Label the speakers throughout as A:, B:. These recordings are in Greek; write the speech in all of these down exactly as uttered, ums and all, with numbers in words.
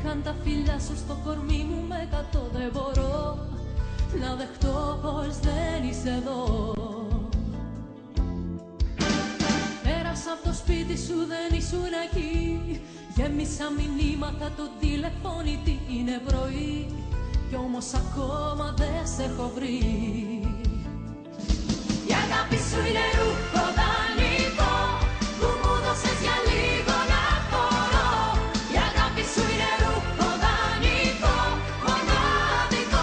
A: Κάν τα φιλιά σου στο κορμί μου με κατώ. Δεν μπορώ να δεχτώ πως δεν είσαι εδώ. Πέρασα από το σπίτι σου, δεν ήσουν εκεί. Γέμισα μηνύματα το τηλεφώνητη, είναι πρωί κι όμως ακόμα δεν σε έχω βρει. Η αγάπη σου είναι ρούχο δανεικό που μου δώσες για λίγο να φορώ. Η αγάπη σου είναι ρούχο δανεικό, μοναδικό.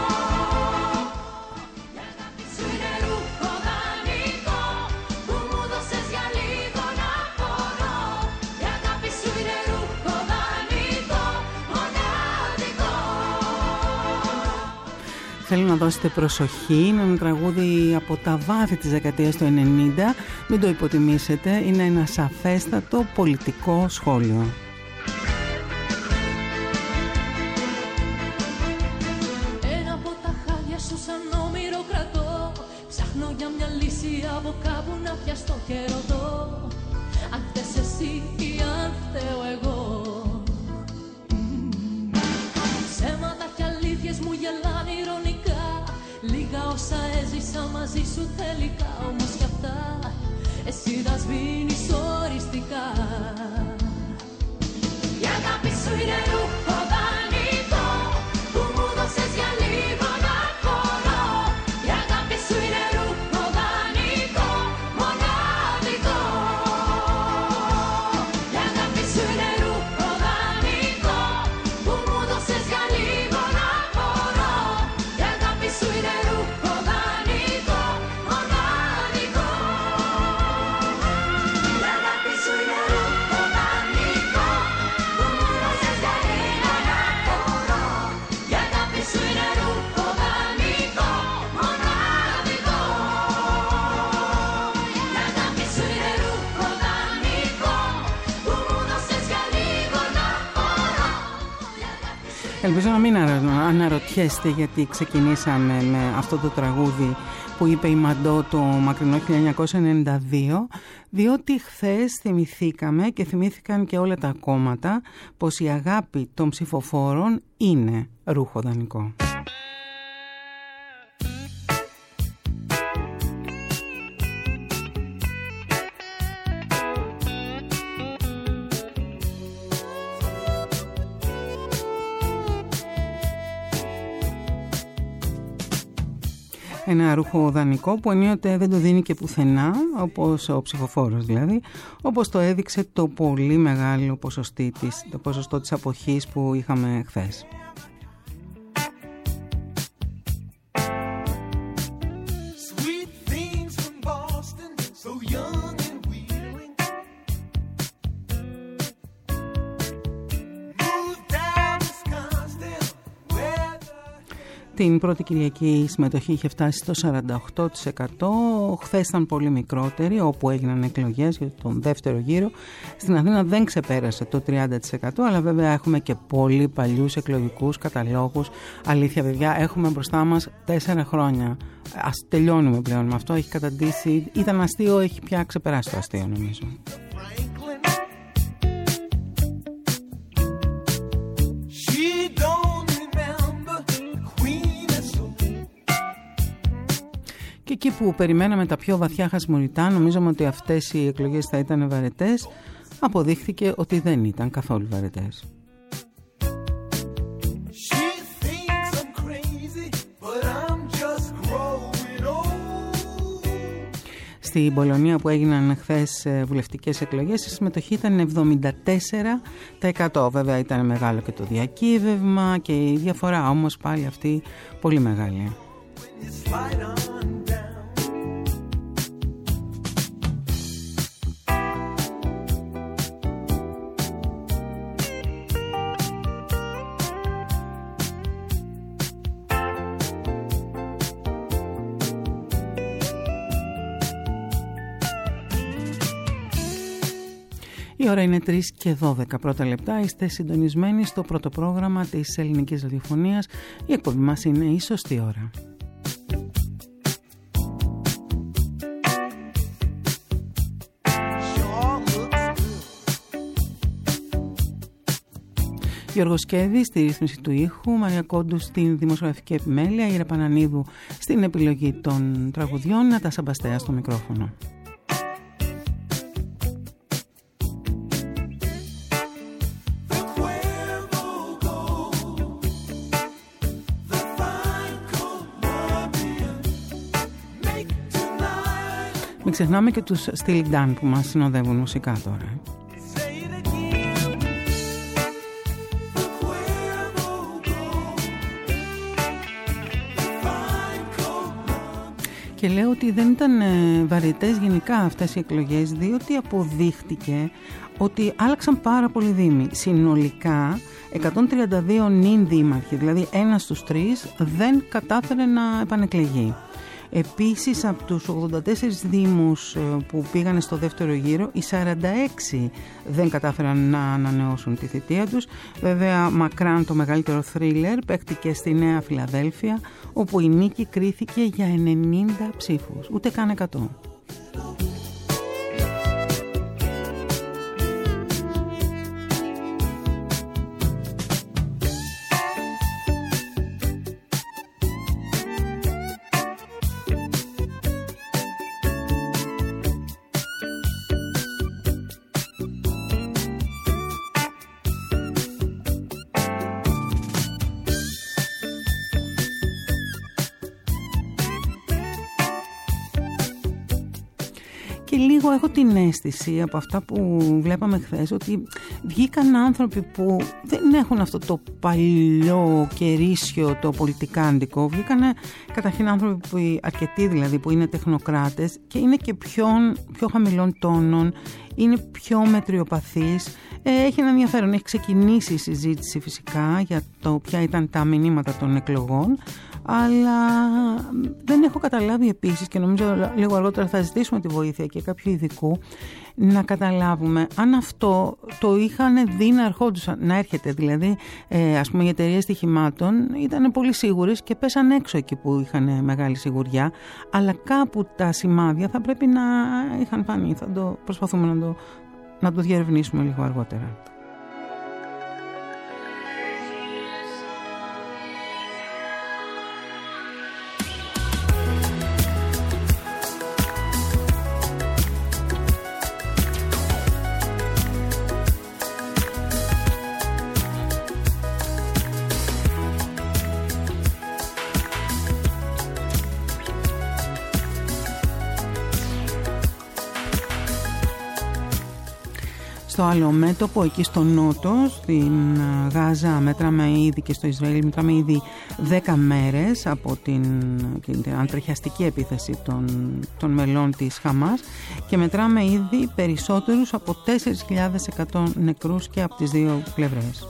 A: Η αγάπη σου είναι ρούχο δανεικό που μου δώσες για λίγο να φορώ. Η αγάπη σου είναι ρούχο δανεικό, μοναδικό.
B: Θέλω να δώσετε προσοχή, είναι ένα τραγούδι από τα βάθη της δεκαετίας του ενενήντα, μην το υποτιμήσετε, είναι ένα σαφέστατο πολιτικό σχόλιο.
A: Ένα από τα χάδια σου σαν όμηρο κρατώ, ψάχνω για μια λύση από κάπου να πιαστώ και ρωτώ αν θες εσύ ή αν φταίω εγώ. Ψέματα κι αλήθειες μου γελάνε ειρωνικά, λίγα όσα έζησα μαζί σου τελικά, όμως κι αυτά εσύ τα σβήνεις οριστικά. Η αγάπη σου είναι ρούχο δανεικό που μου δώσες για λίγο να φορώ. Η αγάπη σου είναι ρούχο δανεικό, μοναδικό. Η αγάπη σου είναι ρούχο δανεικό που μου δώσες για λίγο να φορώ. Η αγάπη σου είναι ρούχο δανεικό, μοναδικό. Η αγάπη σου είναι ρούχο δανεικό που μου δώσες για λίγο να φορώ. Η αγάπη σου είναι ρούχο δανεικό, μοναδικό. Η αγάπη σου είναι ρούχο δανεικό που μου δώσες για λίγο να φορώ.
B: Ελπίζω να μην αναρωτιέστε γιατί ξεκινήσαμε με αυτό το τραγούδι που είπε η Μαντό το μακρινό χίλια εννιακόσια ενενήντα δύο, διότι χθες θυμηθήκαμε και θυμήθηκαν και όλα τα κόμματα πως η αγάπη των ψηφοφόρων είναι ρούχο δανεικό. Ένα ρούχο δανεικό που ενίοτε δεν το δίνει και πουθενά, όπως ο ψηφοφόρος δηλαδή, όπως το έδειξε το πολύ μεγάλο ποσοστό της, το ποσοστό της αποχής που είχαμε χθες. Την πρώτη Κυριακή η συμμετοχή είχε φτάσει στο σαράντα οκτώ τοις εκατό, χθες ήταν πολύ μικρότερη όπου έγιναν εκλογές για τον δεύτερο γύρο. Στην Αθήνα δεν ξεπέρασε το τριάντα τοις εκατό, αλλά βέβαια έχουμε και πολύ παλιούς εκλογικούς καταλόγους. Αλήθεια παιδιά, έχουμε μπροστά μας τέσσερα χρόνια. Ας τελειώνουμε πλέον με αυτό, έχει καταντήσει, ήταν αστείο, έχει πια ξεπεράσει το αστείο νομίζω. Και εκεί που περιμέναμε τα πιο βαθιά χασμουριτά, νομίζαμε ότι αυτές οι εκλογές θα ήταν βαρετές, αποδείχθηκε ότι δεν ήταν καθόλου βαρετές. Στην Πολωνία που έγιναν χθες βουλευτικές εκλογές η συμμετοχή ήταν εβδομήντα τέσσερα τοις εκατό. Βέβαια ήταν μεγάλο και το διακύβευμα και η διαφορά όμως πάλι αυτή πολύ μεγάλη. Η ώρα είναι τρεις και δώδεκα πρώτα λεπτά. Είστε συντονισμένοι στο πρώτο πρόγραμμα της ελληνικής ραδιοφωνίας. Η εκπομπή μας είναι η σωστή ώρα. Γιώργος Σκέδης στη ρύθμιση του ήχου, Μαρία Κόντου στην δημοσιογραφική επιμέλεια, Ήρα Πανανίδου στην επιλογή των τραγουδιών, Νατάσα Μπαστέα στο μικρόφωνο. Μην ξεχνάμε και τους Steely Dan που μας συνοδεύουν μουσικά τώρα. Και λέω ότι δεν ήταν βαρετές γενικά αυτές οι εκλογές, διότι αποδείχτηκε ότι άλλαξαν πάρα πολλοί δήμοι. Συνολικά εκατόν τριάντα δύο νυν δήμαρχοι, δηλαδή ένας στους τρεις, δεν κατάφερε να επανεκλεγεί. Επίσης από τους ογδόντα τέσσερις δήμους που πήγανε στο δεύτερο γύρο, οι σαράντα έξι δεν κατάφεραν να ανανεώσουν τη θητεία τους. Βέβαια μακράν το μεγαλύτερο θρίλερ παίχτηκε στη Νέα Φιλαδέλφια, όπου η νίκη κρίθηκε για ενενήντα ψήφους, ούτε καν εκατό. Και λίγο έχω την αίσθηση από αυτά που βλέπαμε χθες ότι βγήκαν άνθρωποι που δεν έχουν αυτό το παλιό κερίσιο το πολιτικάντικο. Βγήκαν καταρχήν άνθρωποι που, αρκετοί δηλαδή, που είναι τεχνοκράτες και είναι και πιο, πιο χαμηλών τόνων, είναι πιο μετριοπαθείς. Έχει ένα ενδιαφέρον, έχει ξεκινήσει η συζήτηση φυσικά για το ποια ήταν τα μηνύματα των εκλογών, αλλά δεν έχω καταλάβει επίσης, και νομίζω λίγο αργότερα θα ζητήσουμε τη βοήθεια και κάποιου ειδικού, να καταλάβουμε αν αυτό το είχαν δει να ερχόντουσαν, να έρχεται. Δηλαδή, ε, ας πούμε, οι εταιρείες στοιχημάτων ήταν πολύ σίγουρες και πέσαν έξω εκεί που είχαν μεγάλη σιγουριά, αλλά κάπου τα σημάδια θα πρέπει να είχαν φανεί. Θα το προσπαθούμε να το, να το διερευνήσουμε λίγο αργότερα. Στο άλλο μέτωπο, εκεί στο νότο, στην Γάζα μετράμε ήδη, και στο Ισραήλ μετράμε ήδη δέκα μέρες από την, την αντρεχιαστική επίθεση των, των μελών της Χαμάς, και μετράμε ήδη περισσότερους από τέσσερις χιλιάδες εκατό νεκρούς και από τις δύο πλευρές.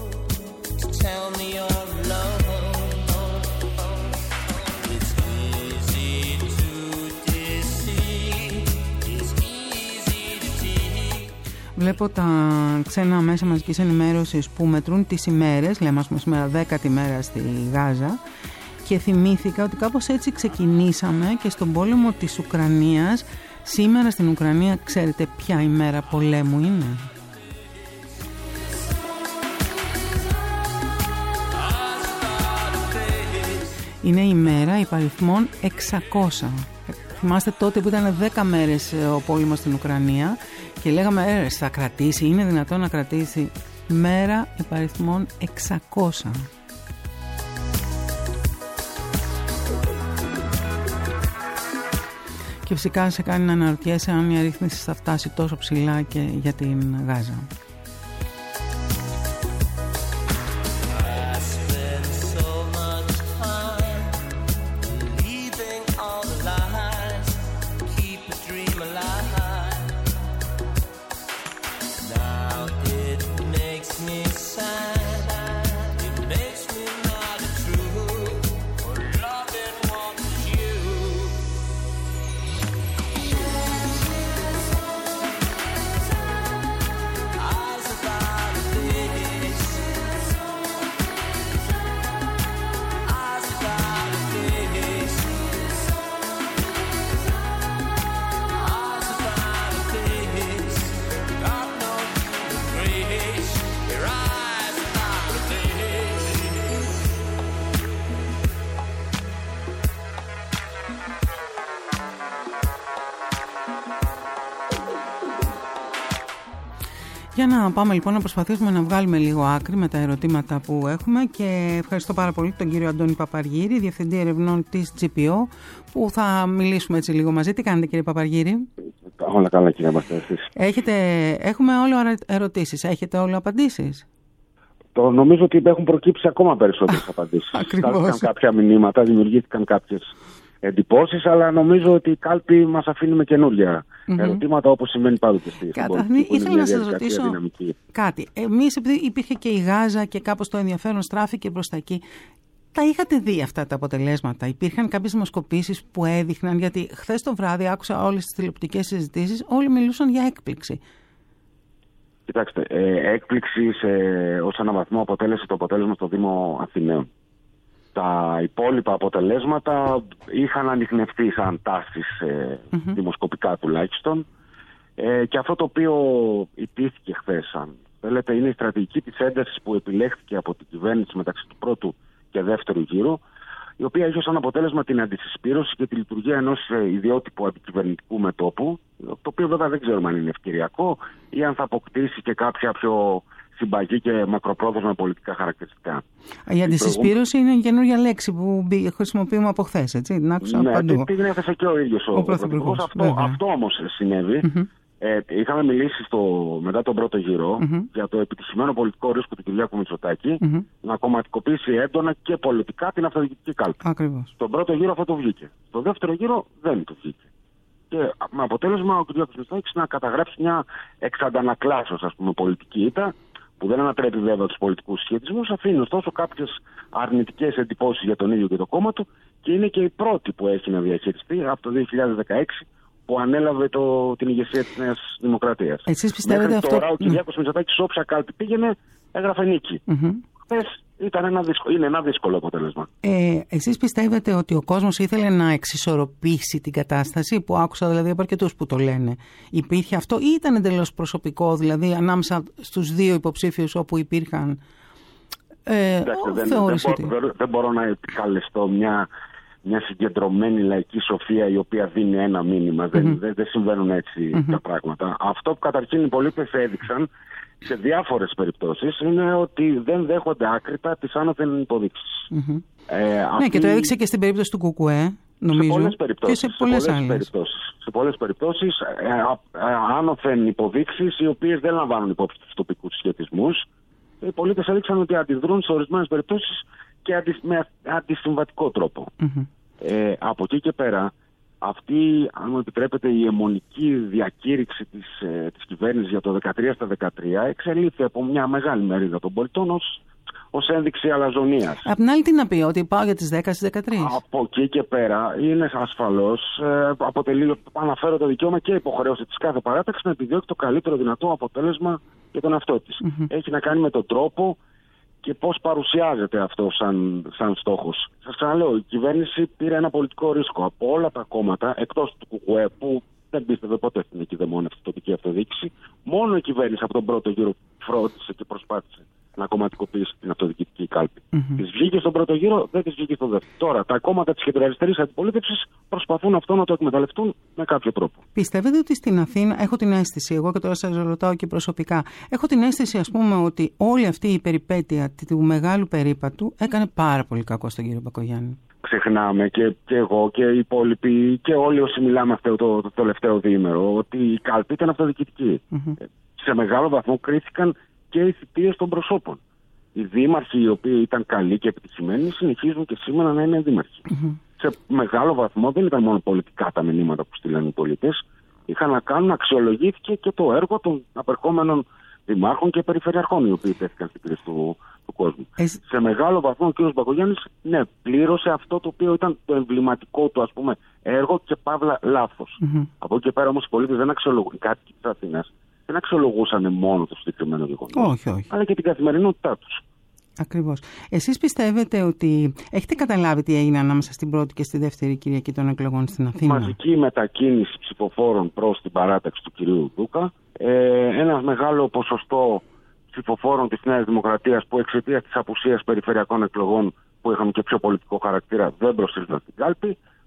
B: Βλέπω τα ξένα μέσα μαζικής ενημέρωσης που μετρούν τις ημέρες, λέμε ας πούμε σήμερα δέκατη μέρα στη Γάζα, και θυμήθηκα ότι κάπως έτσι ξεκινήσαμε και στον πόλεμο της Ουκρανίας. Σήμερα στην Ουκρανία ξέρετε ποια ημέρα πολέμου είναι? Είναι η μέρα υπαριθμών εξακόσια. Θυμάστε τότε που ήταν δέκα μέρες ο πόλεμος στην Ουκρανία και λέγαμε ε, θα κρατήσει, είναι δυνατόν να κρατήσει? Μέρα υπαριθμών εξακόσια. Και φυσικά σε κάνει να αναρωτιέσαι αν η αρρύθμιση θα φτάσει τόσο ψηλά και για την Γάζα.
C: I
B: Για να πάμε λοιπόν να προσπαθήσουμε να βγάλουμε λίγο άκρη με τα ερωτήματα που έχουμε και ευχαριστώ πάρα πολύ τον κύριο Αντώνη Παπαργύρη, Διευθυντή Ερευνών της τζι πι ο, που θα μιλήσουμε έτσι λίγο μαζί. Τι κάνετε κύριε Παπαργύρη?
C: Όλα καλά κύριε Μπαστέρη.
B: Έχετε, έχουμε όλο ερωτήσεις, έχετε όλο απαντήσεις?
C: Το νομίζω ότι έχουν προκύψει ακόμα περισσότερες απαντήσεις. Στάθηκαν κάποια μηνύματα, δημιουργήθηκαν κάποιες εντυπώσεις, αλλά νομίζω ότι η κάλπη μας αφήνει με καινούργια mm-hmm. ερωτήματα, όπως συμβαίνει πάντοτε στη
B: Καταρχήν, ήθελα να σας ρωτήσω δυναμική. κάτι. Εμείς, επειδή υπήρχε και η Γάζα και κάπως το ενδιαφέρον στράφηκε προς τα εκεί, τα είχατε δει αυτά τα αποτελέσματα? Υπήρχαν κάποιες δημοσκοπήσεις που έδειχναν, γιατί χθες το βράδυ άκουσα όλες τις τηλεοπτικές συζητήσεις, όλοι μιλούσαν για έκπληξη.
C: Κοιτάξτε, ε, έκπληξη σε, ως έναν βαθμό αποτέλεσε το αποτέλεσμα στο Δήμο Αθηναίων. Τα υπόλοιπα αποτελέσματα είχαν ανιχνευτεί σαν τάσεις ε, mm-hmm. δημοσκοπικά τουλάχιστον ε, και αυτό το οποίο ιτήθηκε χθες, αν θέλετε, είναι η στρατηγική της έντασης που επιλέχθηκε από την κυβέρνηση μεταξύ του πρώτου και δεύτερου γύρου, η οποία είχε σαν αποτέλεσμα την αντισυσπήρωση και τη λειτουργία ενός ε, ιδιότυπου αντικυβερνητικού μετώπου, το οποίο βέβαια δεν ξέρουμε αν είναι ευκαιριακό ή αν θα αποκτήσει και κάποια πιο συμπαγή και μακροπρόθεσμα πολιτικά χαρακτηριστικά.
B: Η αντισυσπήρωση είναι η καινούργια λέξη που χρησιμοποιούμε από χθες, έτσι, την άκουσα
C: ναι,
B: παντού.
C: Ναι, την έθεσε και ο ίδιος ο, ο Πρωθυπουργός. Αυτό, αυτό όμως συνέβη. Mm-hmm. Ε, είχαμε μιλήσει στο, μετά τον πρώτο γύρο mm-hmm. για το επιτυχημένο πολιτικό ρίσκο του Κυριάκου Μητσοτάκη mm-hmm. να κομματικοποιήσει έντονα και πολιτικά την αυτοδιοικητική κάλπη.
B: Ακριβώς.
C: Στον πρώτο γύρο αυτό το βγήκε. Στο δεύτερο γύρο δεν το βγήκε. Και με αποτέλεσμα ο Κυριάκος Μητσοτάκης να καταγράψει μια εξαντανακλάσεως, ας πούμε, πολιτική ήττα, που δεν ανατρέπει βέβαια τους πολιτικούς σχετισμούς, αφήνει ωστόσο κάποιες αρνητικές εντυπώσεις για τον ίδιο και το κόμμα του και είναι και η πρώτη που έχει να διαχειριστεί από το δύο χιλιάδες δεκαέξι που ανέλαβε το, την ηγεσία της Νέας Δημοκρατίας.
B: Εσείς πιστεύετε
C: Μέχρι
B: αυτό?
C: Τώρα ο Κυριάκος Μητσοτάκης σε όποια κάλπη πήγαινε έγραφε νίκη. Mm-hmm. Χθες ήταν ένα δύσκολο, είναι ένα δύσκολο αποτέλεσμα.
B: Ε, εσείς πιστεύετε ότι ο κόσμος ήθελε να εξισορροπήσει την κατάσταση, που άκουσα δηλαδή από αρκετούς που το λένε? Υπήρχε αυτό ή ήταν εντελώς προσωπικό, δηλαδή ανάμεσα στους δύο υποψήφιους όπου υπήρχαν ε,
C: Εντάξει, δεν, δεν,
B: ότι...
C: μπορώ, δεν μπορώ να επικαλεστώ μια, μια συγκεντρωμένη λαϊκή σοφία η οποία δίνει ένα μήνυμα. Mm-hmm. Δεν, δεν, δεν συμβαίνουν έτσι mm-hmm. τα πράγματα. Αυτό που καταρχήν οι πολίτες έδειξαν σε διάφορες περιπτώσεις είναι ότι δεν δέχονται άκρητα τις άνωθεν υποδείξεις. Mm-hmm. Ε,
B: ναι,
C: αυτή...
B: και το έδειξε και στην περίπτωση του Κουκουέ, νομίζω.
C: Σε πολλές περιπτώσεις.
B: Και σε πολλές,
C: σε πολλές
B: άλλες.
C: περιπτώσεις. Σε πολλές περιπτώσεις ε, ε, άνωθεν υποδείξεις οι οποίες δεν λαμβάνουν υπόψη τους τοπικούς σχετισμούς. Οι πολίτες έδειξαν ότι αντιδρούν σε ορισμένες περιπτώσεις και αντι, με αντισυμβατικό τρόπο. Mm-hmm. Ε, από εκεί και πέρα, αυτή, αν μου επιτρέπετε, η αιμονική διακήρυξη της, ε, της κυβέρνησης για το δεκατρία στα δεκατρία εξελίχθηκε από μια μεγάλη μερίδα των πολιτών ως, ως ένδειξη αλαζονίας.
B: Απ' την άλλη τι να πει, ότι πάω για τις δέκα στις δεκατρείς?
C: Από εκεί και πέρα είναι ασφαλώς, ε, αποτελεί, αναφέρω το δικαίωμα και υποχρέωση της κάθε παράταξης να επιδιώκει το καλύτερο δυνατό αποτέλεσμα για τον εαυτό της. Mm-hmm. Έχει να κάνει με τον τρόπο και πώς παρουσιάζεται αυτό σαν, σαν στόχος. Σας ξαναλέω, η κυβέρνηση πήρε ένα πολιτικό ρίσκο από όλα τα κόμματα, εκτός του Κουκουέ, που δεν πίστευε ποτέ στην εκειδεμόνευση τοπική αυτοδιοίκηση. Μόνο η κυβέρνηση από τον πρώτο γύρο φρόντισε και προσπάθησε να κομματικοποιήσει την αυτοδιοικητική κάλπη. Mm-hmm. Της βγήκε στον πρώτο γύρο, δεν της βγήκε στον δεύτερο. Τώρα, τα κόμματα της κεντροαριστερής αντιπολίτευσης προσπαθούν αυτό να το εκμεταλλευτούν με κάποιο τρόπο.
B: Πιστεύετε ότι στην Αθήνα, έχω την αίσθηση, εγώ και τώρα σας ρωτάω και προσωπικά, έχω την αίσθηση, ας πούμε, ότι όλη αυτή η περιπέτεια του μεγάλου περίπατου έκανε πάρα πολύ κακό στον κύριο Μπακογιάννη?
C: Ξεχνάμε και, και εγώ και οι υπόλοιποι και όλοι όσοι μιλάμε αυτό το, το τελευταίο διήμερο ότι η κάλπη ήταν αυτοδιοικητική. Mm-hmm. Σε μεγάλο βαθμό κρίθηκαν και οι θητείες των προσώπων. Οι δήμαρχοι οι οποίοι ήταν καλοί και επιτυχημένοι συνεχίζουν και σήμερα να είναι δήμαρχοι. Mm-hmm. Σε μεγάλο βαθμό δεν ήταν μόνο πολιτικά τα μηνύματα που στείλαν οι πολίτες. Είχαν να κάνουν, αξιολογήθηκε και το έργο των απερχόμενων δημάρχων και περιφερειαρχών οι οποίοι τέθηκαν στην κρίση του, του κόσμου. Εσύ... Σε μεγάλο βαθμό ο κ. Μπακογιάννης, ναι, πλήρωσε αυτό το οποίο ήταν το εμβληματικό του, ας πούμε, έργο και παύλα λάθος. Mm-hmm. Από εκεί και πέρα όμως οι πολίτες δεν αξιολογούν, οι κάτοικοι της Αθήνας δεν αξιολογούσαν μόνο το συγκεκριμένο γεγονός,
B: όχι, όχι.
C: αλλά και την καθημερινότητά τους.
B: Ακριβώς. Εσείς πιστεύετε ότι έχετε καταλάβει τι έγινε ανάμεσα στην πρώτη και στη δεύτερη Κυριακή των εκλογών στην Αθήνα?
C: Μαζική μετακίνηση ψηφοφόρων προς την παράταξη του κυρίου Δούκα. Ε, ένα μεγάλο ποσοστό ψηφοφόρων της Νέας Δημοκρατίας που εξαιτίας της απουσίας περιφερειακών εκλογών που είχαν και πιο πολιτικό χαρακτήρα δεν προσήλθαν στην κάλπη.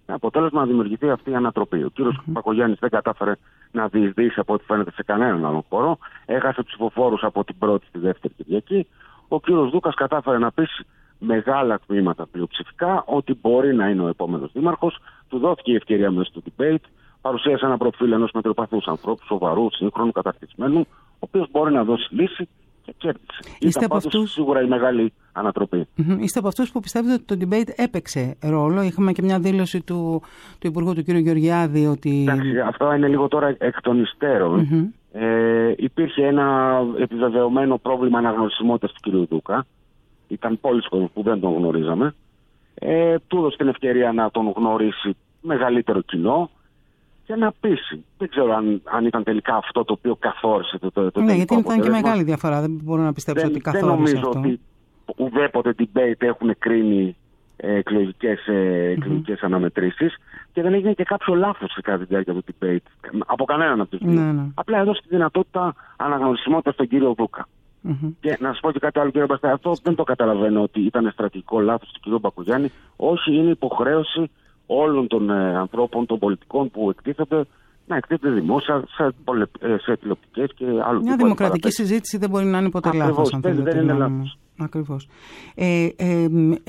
C: Με αποτέλεσμα να δημιουργηθεί αυτή η ανατροπή. Ο κύριος mm-hmm. Μπακογιάννης δεν κατάφερε να διεισδύσει από ό,τι φαίνεται σε κανέναν άλλον χώρο. Έχασε ψηφοφόρους από την πρώτη στη δεύτερη Κυριακή. Ο κύριος Δούκας κατάφερε να πείσει μεγάλα τμήματα πλειοψηφικά ότι μπορεί να είναι ο επόμενος δήμαρχος. Του δόθηκε η ευκαιρία μέσα στο debate. Παρουσίασε ένα προφίλ ενός μετριοπαθούς ανθρώπου, σοβαρού, σύγχρονου, καταρτισμένου, ο οποίος μπορεί να δώσει λύση και κέρδισε. Ήταν πάντως αυτούς... σίγουρα η μεγάλη ανατροπή.
B: Mm-hmm. Είστε από αυτούς που πιστεύετε ότι το debate έπαιξε ρόλο. Είχαμε και μια δήλωση του, του Υπουργού του κ. Γεωργιάδη ότι...
C: Εντάξει, αυτό είναι λίγο τώρα εκ των υστέρων. Mm-hmm. Ε, υπήρχε ένα επιβεβαιωμένο πρόβλημα αναγνωρισιμότητας του κ. Δούκα. Ήταν πολλοί κόσμοι που δεν τον γνωρίζαμε. Ε, του έδωσε την ευκαιρία να τον γνωρίσει μεγαλύτερο κοινό και να πείσει. Δεν ξέρω αν, αν ήταν τελικά αυτό το οποίο καθόρισε το, το, το
B: ναι, γιατί ήταν και μεγάλη διαφορά. Δεν μπορώ να πιστέψω
C: δεν,
B: ότι καθόρισε
C: αυτό. Δεν
B: αυτό.
C: νομίζω ότι ουδέποτε debate έχουν κρίνει ε, εκλογικές, ε, εκλογικές mm-hmm. αναμετρήσεις και δεν έγινε και κάποιο λάθος σε κάθε διάρκεια του debate. Από κανέναν από τους δύο. Ναι, ναι. Απλά έδωσε τη δυνατότητα αναγνωρισιμότητα στον κύριο Δούκα. Mm-hmm. Και να σας πω και κάτι άλλο, κύριε Μπαστά, αυτό δεν το καταλαβαίνω ότι ήταν στρατηγικό λάθος του κύριου Μπακογιάννη. Όχι, είναι υποχρέωση όλων των ε, ανθρώπων, των πολιτικών που εκτίθεται να εκτίθεται δημόσια σε, σε τηλεοπτικές και άλλους.
B: Μια δημοκρατική συζήτηση δεν μπορεί να είναι ποτέ λάθος.
C: Δεν, δεν είναι λάθος.
B: Ακριβώς. Ε, ε, ε,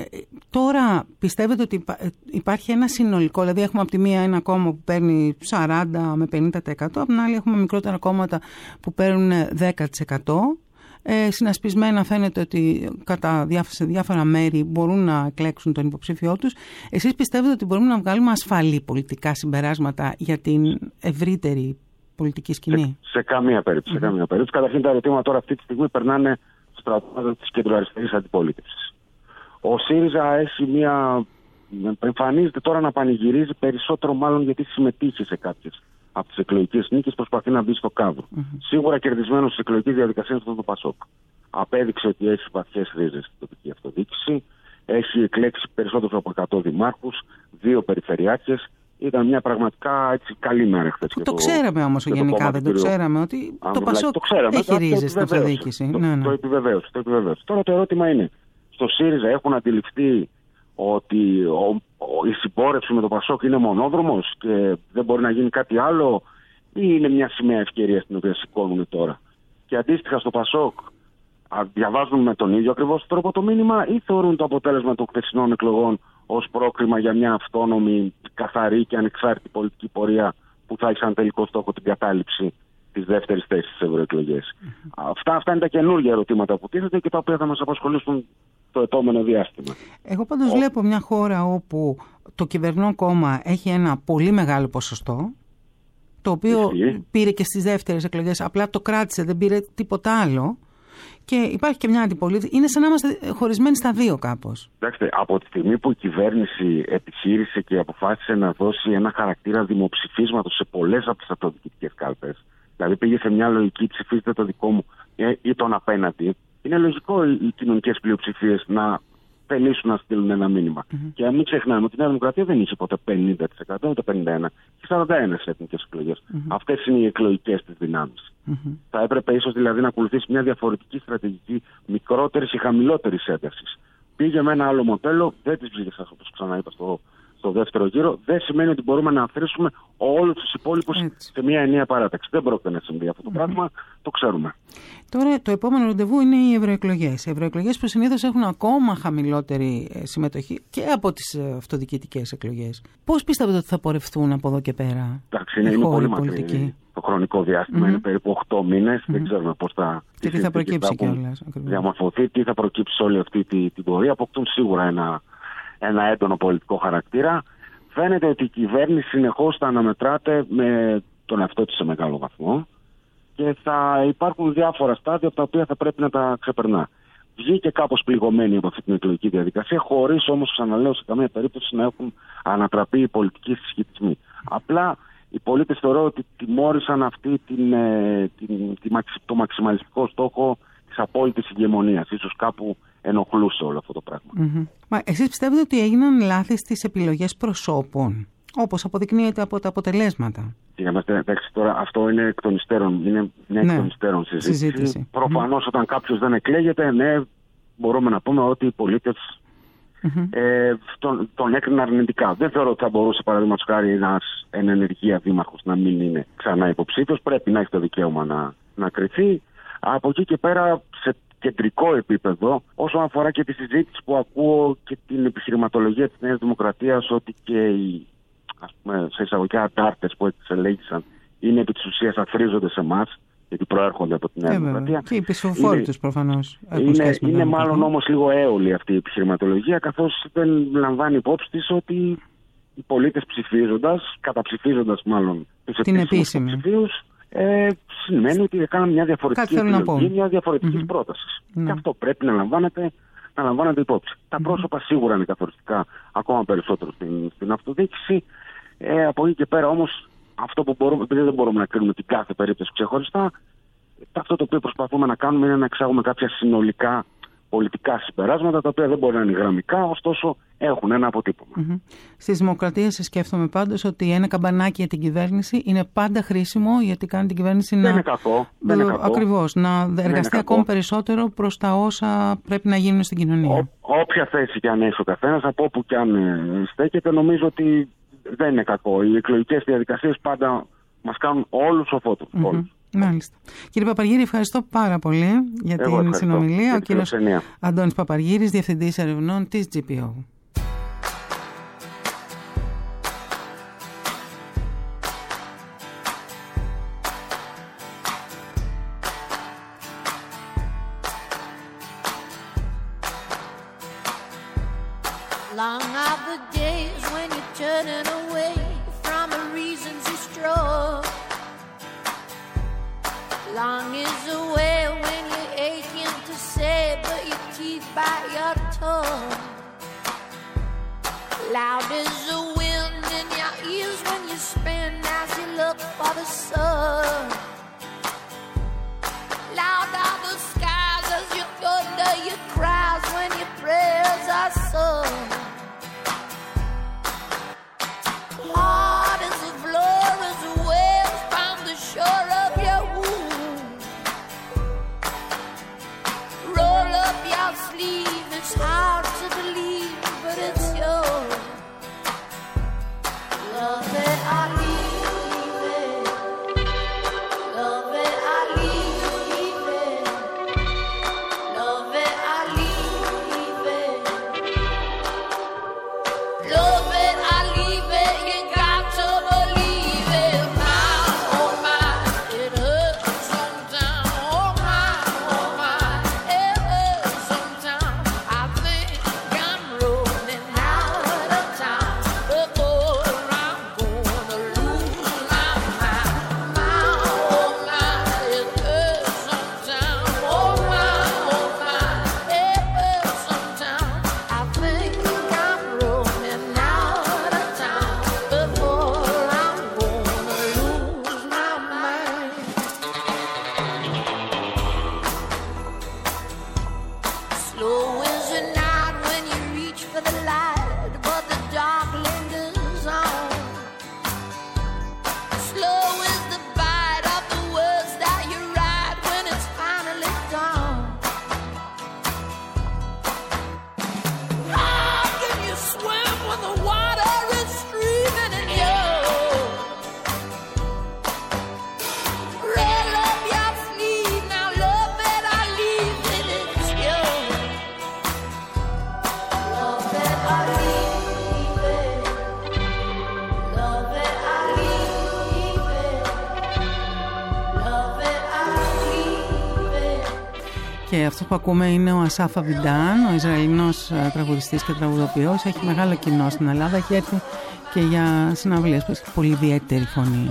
B: τώρα πιστεύετε ότι υπάρχει ένα συνολικό, δηλαδή έχουμε από τη μία ένα κόμμα που παίρνει σαράντα με πενήντα τοις εκατό, από την άλλη έχουμε μικρότερα κόμματα που παίρνουν δέκα τοις εκατό. Ε, συνασπισμένα φαίνεται ότι κατά σε διάφορα μέρη μπορούν να εκλέξουν τον υποψήφιό τους. Εσείς πιστεύετε ότι μπορούμε να βγάλουμε ασφαλή πολιτικά συμπεράσματα για την ευρύτερη πολιτική σκηνή?
C: Σε, σε καμία περίπτωση. Mm-hmm. Σε καμία περίπτωση. Καταρχήν τα ερωτήματα τώρα αυτή τη στιγμή περνάνε στο στρατόπεδο της κεντροαριστερής αντιπολίτευσης. Ο ΣΥΡΙΖΑ έχει μια... εμφανίζεται τώρα να πανηγυρίζει περισσότερο μάλλον γιατί συμμετείχε σε κάποιες από τις εκλογικές νίκες, προσπαθεί να μπει στο κάδρο. Mm-hmm. Σίγουρα κερδισμένο στις εκλογικές διαδικασίες αυτό το ΠΑΣΟΚ. Απέδειξε ότι έχει βαθιές ρίζες στην τοπική αυτοδιοίκηση. Έχει εκλέξει περισσότερους από εκατό δημάρχους, δύο περιφερειάρχες. Ήταν μια πραγματικά έτσι, καλή μέρα χθες.
B: Το, το ξέραμε όμως γενικά, δεν το ξέραμε ότι το ΠΑΣΟΚ έχει ρίζες στην αυτοδιοίκηση.
C: Το,
B: ναι, ναι.
C: το, επιβεβαίωσε, το επιβεβαίωσε. Τώρα το ερώτημα είναι, στο ΣΥΡΙΖΑ έχουν αντιληφθεί ότι ο, ο, η συμπόρευση με το ΠΑΣΟΚ είναι μονόδρομος και δεν μπορεί να γίνει κάτι άλλο, ή είναι μια σημαία ευκαιρία στην οποία σηκώνουν τώρα? Και αντίστοιχα στο ΠΑΣΟΚ διαβάζουν με τον ίδιο ακριβώς τρόπο το μήνυμα, ή θεωρούν το αποτέλεσμα των χθεσινών εκλογών ως πρόκριμα για μια αυτόνομη, καθαρή και ανεξάρτητη πολιτική πορεία που θα έχει σαν τελικό στόχο την κατάληψη της δεύτερης θέσης στις ευρωεκλογές? Mm-hmm. Αυτά, αυτά είναι τα καινούργια ερωτήματα που τίθεται και τα οποία θα μας απασχολήσουν το επόμενο διάστημα.
B: Εγώ πάντως Ο... βλέπω μια χώρα όπου το κυβερνό κόμμα έχει ένα πολύ μεγάλο ποσοστό, το οποίο Εσύ. πήρε και στις δεύτερες εκλογές, απλά το κράτησε, δεν πήρε τίποτα άλλο. Και υπάρχει και μια αντιπολίτευση. Είναι σαν να είμαστε χωρισμένοι στα δύο κάπως.
C: Εντάξει, από τη στιγμή που η κυβέρνηση επιχείρησε και αποφάσισε να δώσει ένα χαρακτήρα δημοψηφίσματος σε πολλές από τις αυτοδιοικητικές κάλπες, δηλαδή πήγε σε μια λογική ψηφίστε το δικό μου ή τον απέναντι, είναι λογικό οι κοινωνικές πλειοψηφίες να θελήσουν να στείλουν ένα μήνυμα. Mm-hmm. Και μην ξεχνάμε ότι η Νέα Δημοκρατία δεν είχε ποτέ πενήντα τοις εκατό ούτε πενήντα ένα τοις εκατό και σαράντα ένα στις εθνικές εκλογές. Mm-hmm. Αυτές είναι οι εκλογικές της δυνάμεις. Mm-hmm. Θα έπρεπε ίσως δηλαδή να ακολουθήσει μια διαφορετική στρατηγική μικρότερης ή χαμηλότερης έντασης. Πήγε με ένα άλλο μοντέλο, δεν τις βγήκε, όπως ξαναείπα στο, στο δεύτερο γύρο. Δεν σημαίνει ότι μπορούμε να αφήσουμε όλους τους υπόλοιπους σε μια ενιαία παράταξη. Δεν πρόκειται να συμβεί αυτό το mm-hmm. πράγμα, το ξέρουμε.
B: Τώρα το επόμενο ραντεβού είναι οι ευρωεκλογές. Οι ευρωεκλογές που συνήθως έχουν ακόμα χαμηλότερη συμμετοχή και από τις αυτοδιοικητικές εκλογές. Πώς πιστεύετε ότι θα πορευτούν από εδώ και πέρα?
C: Εντάξει, είναι, είναι πολύ μακρύ. Το χρονικό διάστημα mm-hmm. είναι περίπου οκτώ μήνες. Mm-hmm. Δεν ξέρουμε πώς θα,
B: και τι θα προκύψει κιόλας.
C: Διαμορφωθεί, τι θα προκύψει σε όλη αυτή την τη πορεία. Αποκτούν σίγουρα ένα, ένα έντονο πολιτικό χαρακτήρα. Φαίνεται ότι η κυβέρνηση συνεχώς θα αναμετράται με τον εαυτό της σε μεγάλο βαθμό και θα υπάρχουν διάφορα στάδια από τα οποία θα πρέπει να τα ξεπερνά. Βγήκε κάπως πληγωμένη από αυτή την εκλογική διαδικασία, χωρίς όμως, ξαναλέω, σε καμία περίπτωση να έχουν ανατραπεί οι πολιτικοί συσχετισμοί. Απλά οι πολίτες θεωρώ ότι τιμώρησαν αυτή την, την, την, το μαξιμαλιστικό στόχο της απόλυτης ηγεμονίας. Ίσως κάπου ενοχλούσε όλο αυτό το πράγμα.
B: Mm-hmm. Μα εσείς πιστεύετε ότι έγιναν λάθη στις επιλογές προσώπων, όπως αποδεικνύεται από τα αποτελέσματα?
C: Εντάξει, τώρα αυτό είναι εκ των υστέρων, είναι μια ναι. εκ των υστέρων συζήτηση. συζήτηση. Προφανώς mm-hmm. όταν κάποιος δεν εκλέγεται, ναι, μπορούμε να πούμε ότι οι πολίτες mm-hmm. ε, τον, τον έκρινα αρνητικά. Δεν θεωρώ ότι θα μπορούσε, παραδείγματος χάρη, ένας εν ενεργεία δήμαρχος να μην είναι ξανά υποψήφιος. Πρέπει να έχει το δικαίωμα να, να κριθεί. Από εκεί και πέρα, σε κεντρικό επίπεδο, όσον αφορά και τη συζήτηση που ακούω και την επιχειρηματολογία της Νέας Δημοκρατίας, ότι και οι, ας πούμε, σε εισαγωγικά αντάρτες που εξελέγησαν είναι επί της ουσίας αθρίζονται σε εμάς, γιατί προέρχονται από τη Νέα Δημοκρατία.
B: Και οι ψηφοφόροι τους προφανώς.
C: Είναι, είναι μάλλον όμως λίγο έολη αυτή η επιχειρηματολογία, καθώς δεν λαμβάνει υπόψη της ότι οι πολίτες ψηφίζοντας, καταψηφίζοντας μάλλον τους επίσημους ψηφίους, ε, σημαίνει ότι έκαναν μια διαφορετική επιλογή, μια διαφορετική mm-hmm. πρόταση. Mm-hmm. Και αυτό πρέπει να λαμβάνεται, να λαμβάνεται υπόψη. Mm-hmm. Τα πρόσωπα σίγουρα είναι καθοριστικά ακόμα περισσότερο στην, στην αυτοδιοίκηση. Ε, από εκεί και πέρα όμως, αυτό που μπορούμε, επειδή δεν μπορούμε να κρίνουμε την κάθε περίπτωση ξεχωριστά, αυτό το οποίο προσπαθούμε να κάνουμε είναι να εξάγουμε κάποια συνολικά πολιτικά συμπεράσματα, τα οποία δεν μπορεί να είναι γραμμικά, ωστόσο έχουν ένα αποτύπωμα. Mm-hmm.
B: Στις δημοκρατίες σκέφτομαι πάντως ότι ένα καμπανάκι για την κυβέρνηση είναι πάντα χρήσιμο, γιατί κάνει την κυβέρνηση
C: δεν
B: να.
C: Είναι κακό. Δεν είναι κακό.
B: Ακριβώς, να εργαστεί ακόμα περισσότερο προς τα όσα πρέπει να γίνουν στην κοινωνία.
C: Ό, όποια θέση και αν έχει ο καθένας, από όπου και αν στέκεται, νομίζω ότι δεν είναι κακό. Οι εκλογικές διαδικασίες πάντα μας κάνουν όλους σοφότερους. Mm-hmm. Όλους.
B: Μάλιστα. Κύριε Παπαργύρη, ευχαριστώ πάρα πολύ για
C: Εγώ
B: την συνομιλία. Ο κύριος Αντώνης Παπαργύρης, Διευθυντής Ερευνών της τζι πι ο.
D: Long are the days when you're turning away from the reasons you strove. Long is the way when you're aching to say, but your teeth bite your tongue. Loud is the wind in your ears when you spin as you look for the sun. Loud are the skies as you thunder your cries when your prayers are sung. Hard as the floor as the waves found the shore of your womb. Roll up your sleeve, it's hard to believe, but it's yours. Love it or leave it. Love it or leave it. Love it or leave it. Love it or leave it. You got to believe it. My, oh my, it hurts sometimes. Oh my, oh my, it hurts sometimes. I think I'm rolling out of town before I'm gonna lose my mind. My, oh my, it hurts sometimes. Oh my, oh my, it hurts sometimes. I think I'm rolling out of town before I'm gonna lose my mind. Slow is the night when you reach for the light, but the dark lingers on. Slow is the bite of the words that you write when it's finally gone. How can you swim when the water is streaming in you? Roll up your sleeve, now love it or leave it, it's yours. Love it or leave it. Love it or leave it. Love it or leave it.
B: Και αυτό που ακούμε είναι ο Ασάφ Αβιντάν, ο Ισραηλινός ε, τραγουδιστής και τραγουδοποιός. Έχει μεγάλο κοινό στην Ελλάδα, έχει έρθει και για συναυλίες που έχει πολύ ιδιαίτερη φωνή.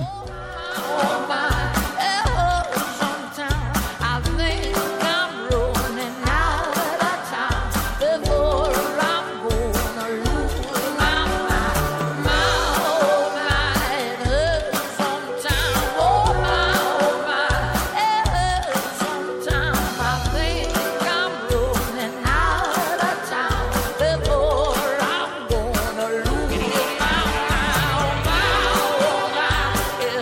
D: Yeah.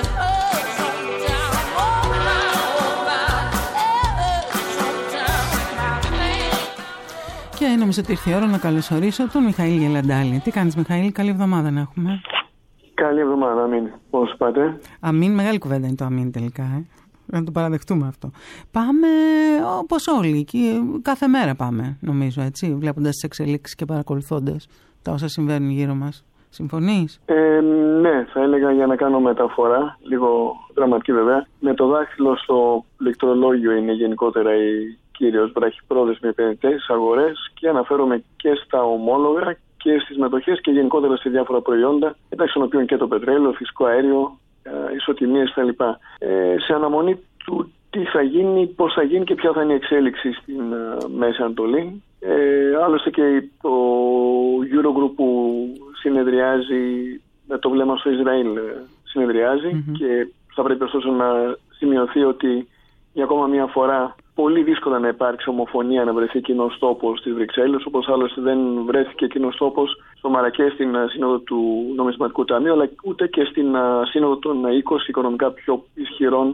B: νομίζω ότι ήρθε η ώρα να καλωσορίσω τον Μιχαήλ Γελαντάλη. Τι κάνεις, Μιχαήλ, καλή εβδομάδα να έχουμε.
E: Καλή εβδομάδα, αμήν. Πώς πάτε?
B: Αμήν, μεγάλη κουβέντα είναι το αμήν τελικά. Ε. Να το παραδεχτούμε αυτό. Πάμε όπως όλοι, κάθε μέρα πάμε, νομίζω, έτσι, βλέποντας τις εξελίξεις και παρακολουθώντας τα όσα συμβαίνουν γύρω μας. Συμφωνείς?
E: Ε, ναι, θα έλεγα, για να κάνω μεταφορά, λίγο δραματική βέβαια. Με το δάχτυλο στο πληκτρολόγιο είναι γενικότερα οι κύριος βραχυπρόθεσμοι επενδυτές στις αγορές, και αναφέρομαι και στα ομόλογα και στις μετοχές και γενικότερα σε διάφορα προϊόντα, μεταξύ των οποίων και το πετρέλαιο, φυσικό αέριο, ισοτιμίες κτλ. Ε, σε αναμονή του τι θα γίνει, πώς θα γίνει και ποια θα είναι η εξέλιξη στην uh, Μέση Ανατολή. Ε, άλλωστε και το Eurogroup που συνεδριάζει με το βλέμμα στο Ισραήλ συνεδριάζει mm-hmm. και θα πρέπει ωστόσο να σημειωθεί ότι για ακόμα μια φορά πολύ δύσκολα να υπάρξει ομοφωνία, να βρεθεί κοινός τόπος στις Βρυξέλλες, όπως άλλωστε δεν βρέθηκε κοινός τόπος στο Μαρακές στην Σύνοδο του Νομισματικού Ταμείου, αλλά ούτε και στην Σύνοδο των είκοσι οικονομικά πιο ισχυρών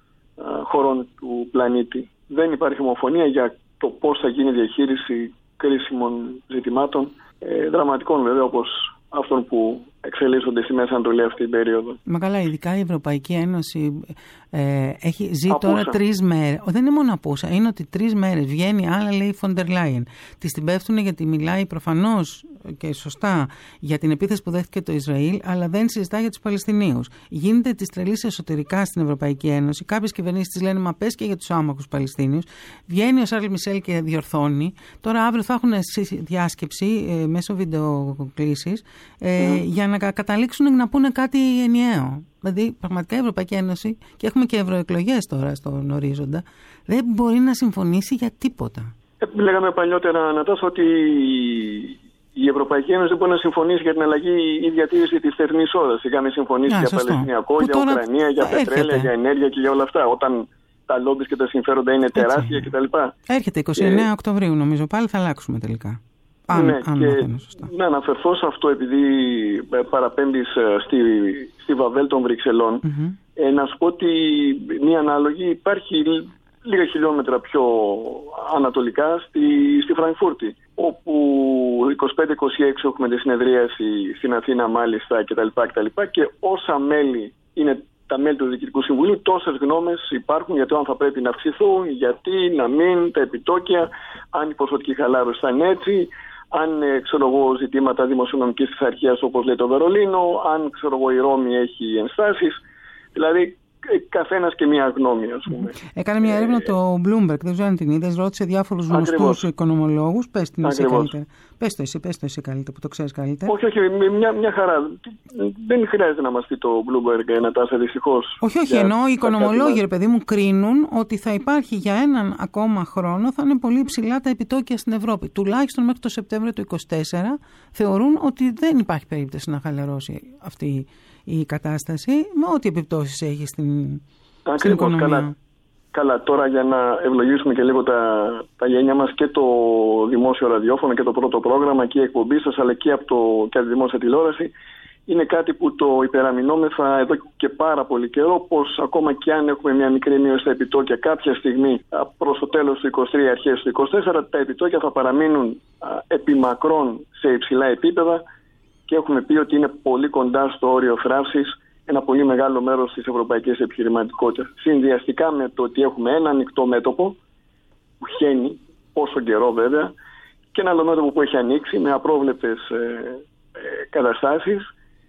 E: χωρών του πλανήτη. Δεν υπάρχει ομοφωνία για το πώς θα γίνει η διαχείριση κρίσιμων ζητημάτων, ε, δραματικών βέβαια, όπως αυτών που εξελίσσονται στη Μέση Ανατολή αυτή την περίοδο. Μα
B: καλά, ειδικά η Ευρωπαϊκή Ένωση ε, έχει ζει απούσα. Τώρα τρεις μέρες. Δεν είναι μόνο απούσα, είναι ότι τρεις μέρες βγαίνει, άλλα λέει η Φοντερ Λάιεν. Της την πέφτουν γιατί μιλάει προφανώς και σωστά για την επίθεση που δέχτηκε το Ισραήλ, αλλά δεν συζητά για τους Παλαιστινίους. Γίνεται της τρελής εσωτερικά στην Ευρωπαϊκή Ένωση. Κάποιες κυβερνήσεις της λένε μα πες και για τους άμαχους Παλαιστίνιους. Βγαίνει ο Σάρλ Μισελ και διορθώνει. Τώρα αύριο θα έχουν διάσκεψη ε, μέσω βιντεοκλήσης ε, mm. για να καταλήξουν να πούνε κάτι ενιαίο. Δηλαδή, πραγματικά η Ευρωπαϊκή Ένωση, και έχουμε και ευρωεκλογές τώρα στον ορίζοντα, δεν μπορεί να συμφωνήσει για τίποτα.
E: Ε, λέγαμε παλιότερα, Νατάσα, ότι η Ευρωπαϊκή Ένωση δεν μπορεί να συμφωνήσει για την αλλαγή ή διατήρηση της θερινής ώρας. Είχαμε συμφωνήσει για Παλαιστινιακό, για Ουκρανία, για πετρέλαια, για ενέργεια και για όλα αυτά. Όταν τα λόμπις και τα συμφέροντα είναι τεράστια κτλ.
B: Έρχεται εικοστή ενάτη Οκτωβρίου, νομίζω, πάλι θα αλλάξουμε τελικά. Αν,
E: ναι,
B: αν
E: και να αναφερθώ σε αυτό, επειδή παραπέμπεις στη, στη Βαβέλ των Βρυξελών, mm-hmm. ε, να σου πω ότι μία ανάλογη υπάρχει λίγα χιλιόμετρα πιο ανατολικά στη, στη Φραγκφούρτη, όπου είκοσι πέντε είκοσι έξι έχουμε τη συνεδρίαση στην Αθήνα μάλιστα κτλ. κτλ. Και όσα μέλη είναι τα μέλη του Διοικητικού Συμβουλίου, τόσες γνώμες υπάρχουν για το αν θα πρέπει να αυξηθούν, γιατί να μην, τα επιτόκια, αν η ποσοτική χαλάρωση θα είναι έτσι, αν ξέρω εγώ, ζητήματα δημοσιονομικής πειθαρχίας όπως λέει το Βερολίνο, αν ξέρω εγώ, η Ρώμη έχει ενστάσεις. Δηλαδή, καθένας και μία γνώμη, ας πούμε.
B: Έκανε μια έρευνα το Bloomberg, δεν ξέρω αν την είδες, ρώτησε διάφορους γνωστούς οικονομολόγους. Πες την εσύ καλύτερα. Πες το εσύ, πες το εσύ καλύτερα, που το ξέρεις καλύτερα.
E: Όχι, όχι, μια, μια χαρά. Δεν χρειάζεται να μας πει το Bloomberg, Νατάσα, δυστυχώς.
B: Όχι, όχι, ενώ οι οικονομολόγοι, ρε παιδί μου, κρίνουν ότι θα υπάρχει για έναν ακόμα χρόνο, θα είναι πολύ υψηλά τα επιτόκια στην Ευρώπη. Τουλάχιστον μέχρι το Σεπτέμβριο του είκοσι τέσσερα θεωρούν ότι δεν υπάρχει περίπτωση να χαλαρώσει αυτή η κατάσταση, με ό,τι επιπτώσεις έχει στην, στην οικονομία.
E: Καλά. Καλά, τώρα για να ευλογήσουμε και λίγο τα, τα γένια μας, και το δημόσιο ραδιόφωνο και το πρώτο πρόγραμμα και η εκπομπή σας, αλλά και από, το, και από τη δημόσια τηλεόραση, είναι κάτι που το υπεραμεινόμεθα εδώ και πάρα πολύ καιρό, πως ακόμα και αν έχουμε μια μικρή μείωση στα επιτόκια κάποια στιγμή προς το τέλος του είκοσι τρία, αρχές του είκοσι τέσσερα, τα επιτόκια θα παραμείνουν επιμακρών σε υψηλά επίπεδα, και έχουμε πει ότι είναι πολύ κοντά στο όριο θράψης ένα πολύ μεγάλο μέρος της ευρωπαϊκής επιχειρηματικότητας. Συνδυαστικά με το ότι έχουμε ένα ανοιχτό μέτωπο που χαίνει πόσο καιρό βέβαια, και ένα άλλο μέτωπο που έχει ανοίξει με απρόβλεπτες ε, ε, καταστάσεις,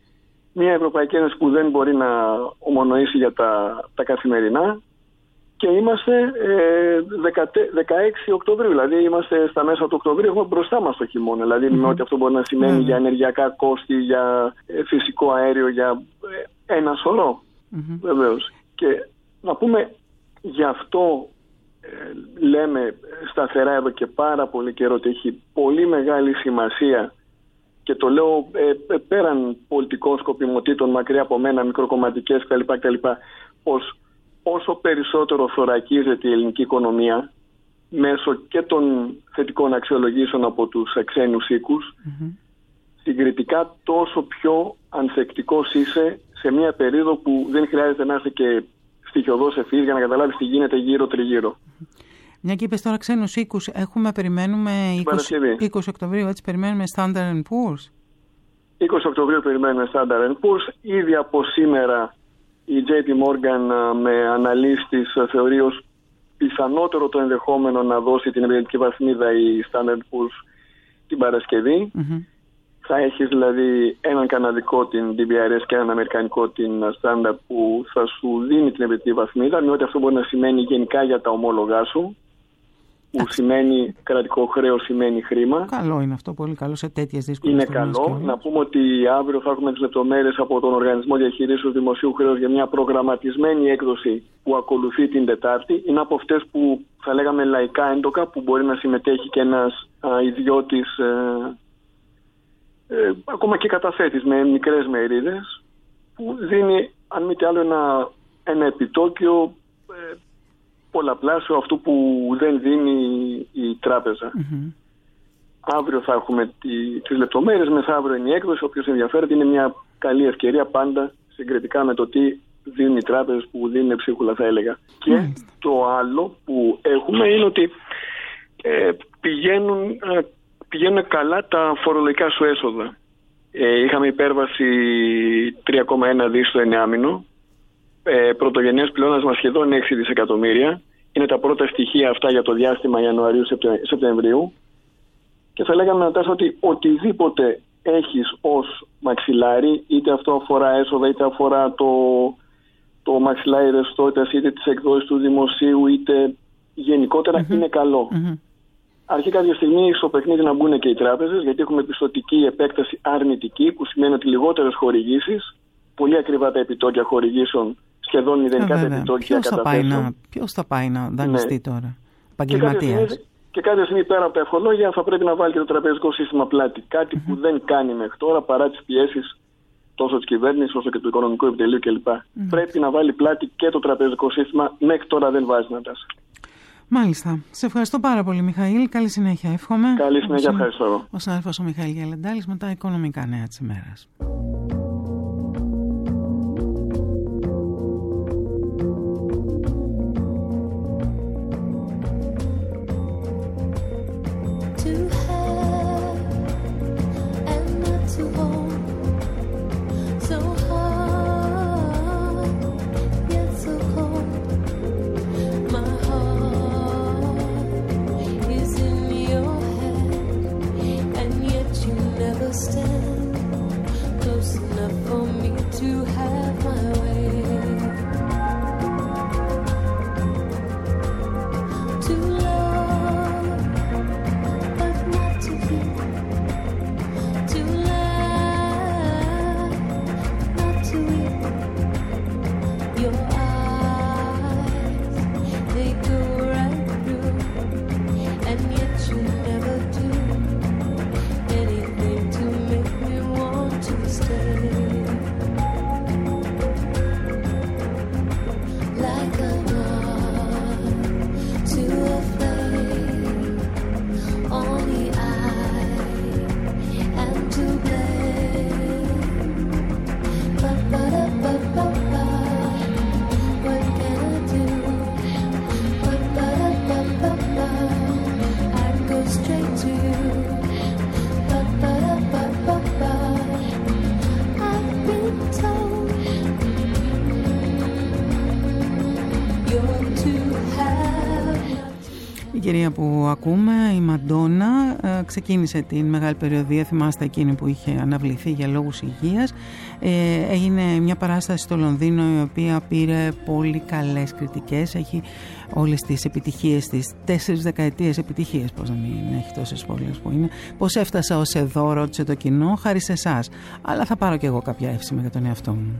E: μια Ευρωπαϊκή Ένωση που δεν μπορεί να ομονοήσει για τα, τα καθημερινά, και είμαστε ε, δεκαέξι Οκτωβρίου, δηλαδή είμαστε στα μέσα του Οκτωβρίου, έχουμε μπροστά μας το χειμώνα, δηλαδή mm-hmm. με ό,τι αυτό μπορεί να σημαίνει mm-hmm. για ενεργειακά κόστη, για ε, φυσικό αέριο, για ε, ένα σωρό mm-hmm. βεβαίως. Και να πούμε, γι' αυτό ε, λέμε σταθερά εδώ και πάρα πολύ καιρό ότι έχει πολύ μεγάλη σημασία, και το λέω ε, πέραν πολιτικών σκοπιμοτήτων, μακριά από μένα, μικροκομματικές κτλ, κτλ, πως όσο περισσότερο θωρακίζεται η ελληνική οικονομία μέσω και των θετικών αξιολογήσεων από τους ξένους οίκους, mm-hmm. συγκριτικά τόσο πιο ανθεκτικός είσαι σε μια περίοδο που δεν χρειάζεται να είσαι και στοιχειοδός ευφυής για να καταλάβεις τι γίνεται γύρω τριγύρω.
B: Μια και είπες τώρα ξένους οίκους, έχουμε, περιμένουμε είκοσι, είκοσι Οκτωβρίου, έτσι, περιμένουμε Standard and Poor's.
E: είκοσι Οκτωβρίου περιμένουμε Standard and Poor's. Ήδη από σήμερα η τζέι πι Morgan με αναλύσεις θεωρεί ως πιθανότερο το ενδεχόμενο να δώσει την επενδυτική βαθμίδα η Standard Poor's την Παρασκευή. Mm-hmm. Θα έχεις δηλαδή έναν καναδικό την ντι μπι αρ ες και έναν αμερικανικό την Standard που θα σου δίνει την επενδυτική βαθμίδα, με ό,τι αυτό μπορεί να σημαίνει γενικά για τα ομόλογά σου, που Άξι. σημαίνει κρατικό χρέος, σημαίνει χρήμα.
B: Καλό είναι αυτό, πολύ καλό σε τέτοιες δύσκολες
E: Είναι καλό. Να πούμε ότι αύριο θα έχουμε τις λεπτομέρειες από τον Οργανισμό Διαχειρίσεως Δημοσίου Χρέους για μια προγραμματισμένη έκδοση που ακολουθεί την Τετάρτη. Είναι από αυτές που θα λέγαμε λαϊκά έντοκα, που μπορεί να συμμετέχει και ένας α, ιδιώτης, ε, ε, ακόμα και καταθέτης με μικρές μερίδες, που δίνει αν μη τι άλλο ένα, ένα επιτόκιο ε, πολλαπλάσιο αυτού που δεν δίνει η τράπεζα. Mm-hmm. Αύριο θα έχουμε τη, τις λεπτομέρειες, μεθαύριο είναι η έκδοση. Όποιος ενδιαφέρεται, είναι μια καλή ευκαιρία πάντα συγκριτικά με το τι δίνουν οι τράπεζες που δίνουν ψίχουλα, θα έλεγα. Mm. Και το άλλο που έχουμε είναι ότι ε, πηγαίνουν, ε, πηγαίνουν καλά τα φορολογικά σου έσοδα. Ε, είχαμε υπέρβαση τρία κόμμα ένα δισεκατομμύρια στο εννιάμηνο. Ε, πρωτογενές πλεόνασμα σχεδόν έξι δισεκατομμύρια. Είναι τα πρώτα στοιχεία αυτά για το διάστημα Ιανουαρίου-Σεπτεμβρίου. Και θα λέγαμε, Νατάσα, ότι οτιδήποτε έχεις ως μαξιλάρι, είτε αυτό αφορά έσοδα, είτε αφορά το, το μαξιλάρι ρευστότητας, είτε τις εκδόσεις του δημοσίου, είτε γενικότερα, mm-hmm. είναι καλό. Mm-hmm. Αρχεί κάποια στιγμή στο παιχνίδι να μπουν και οι τράπεζες, γιατί έχουμε πιστωτική επέκταση αρνητική, που σημαίνει ότι λιγότερες χορηγήσεις, πολύ ακριβά τα επιτόκια χορηγήσεων, σχεδόν μηδενικά τα επιτόκια καταθέσεων.
B: Ποιος θα πάει να δανειστεί ναι. τώρα, επαγγελματίας?
E: Και κάποια στιγμή πέρα από τα ευχολόγια θα πρέπει να βάλει και το τραπεζικό σύστημα πλάτη. Κάτι mm-hmm. που δεν κάνει μέχρι τώρα παρά τις πιέσεις τόσο της κυβέρνησης όσο και του οικονομικού επιτελείου κλπ. Mm-hmm. Πρέπει να βάλει πλάτη και το τραπεζικό σύστημα. Μέχρι τώρα δεν βάζει, Νατάσα.
B: Μάλιστα. Σε ευχαριστώ πάρα πολύ, Μιχαήλ. Καλή συνέχεια, εύχομαι.
E: Καλή συνέχεια, ευχαριστώ.
B: Ο συνάδελφος ο Μιχαήλ Γελεντάλης με τα οικονομικά νέα της ημέρας. Η κυρία που ακούμε, η Μαντόνα, ξεκίνησε την μεγάλη περιοδία, θυμάστε εκείνη που είχε αναβληθεί για λόγους υγείας. Ε, έγινε μια παράσταση στο Λονδίνο η οποία πήρε πολύ καλές κριτικές, έχει όλες τις επιτυχίες της, τέσσερις δεκαετίες επιτυχίες, πώς να μην έχει τόσες πολλές που είναι. Πώς έφτασα ως εδώ, ρώτησε το κοινό, χάρη σε εσάς. Αλλά θα πάρω κι εγώ κάποια εύσημα για τον εαυτό μου.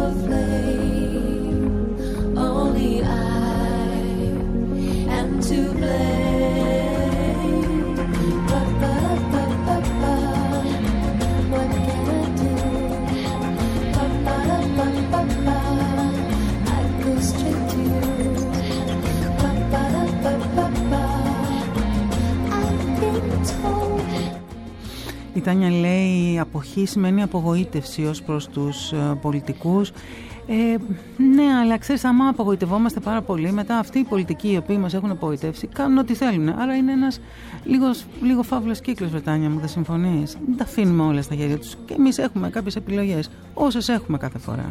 A: flame. Only I am to blame. Ba, ba, ba, ba, ba. What can I do? Ba, ba, ba, ba, ba. I go straight to you. Ba, ba, ba, ba, ba. I've been told.
B: Η Τάνια λέει αποχή σημαίνει απογοήτευση ως προς τους ε, πολιτικούς. Ε, ναι, αλλά ξέρεις, άμα απογοητευόμαστε πάρα πολύ, μετά αυτοί οι πολιτικοί οι οποίοι μας έχουν απογοητεύσει κάνουν ό,τι θέλουν. Άρα είναι ένας λίγος, λίγο φαύλος κύκλος, Βρετάνια μου, δεν συμφωνείς? Δεν τα αφήνουμε όλα στα χέρια τους. Και εμείς έχουμε κάποιες επιλογές, όσες έχουμε κάθε φορά.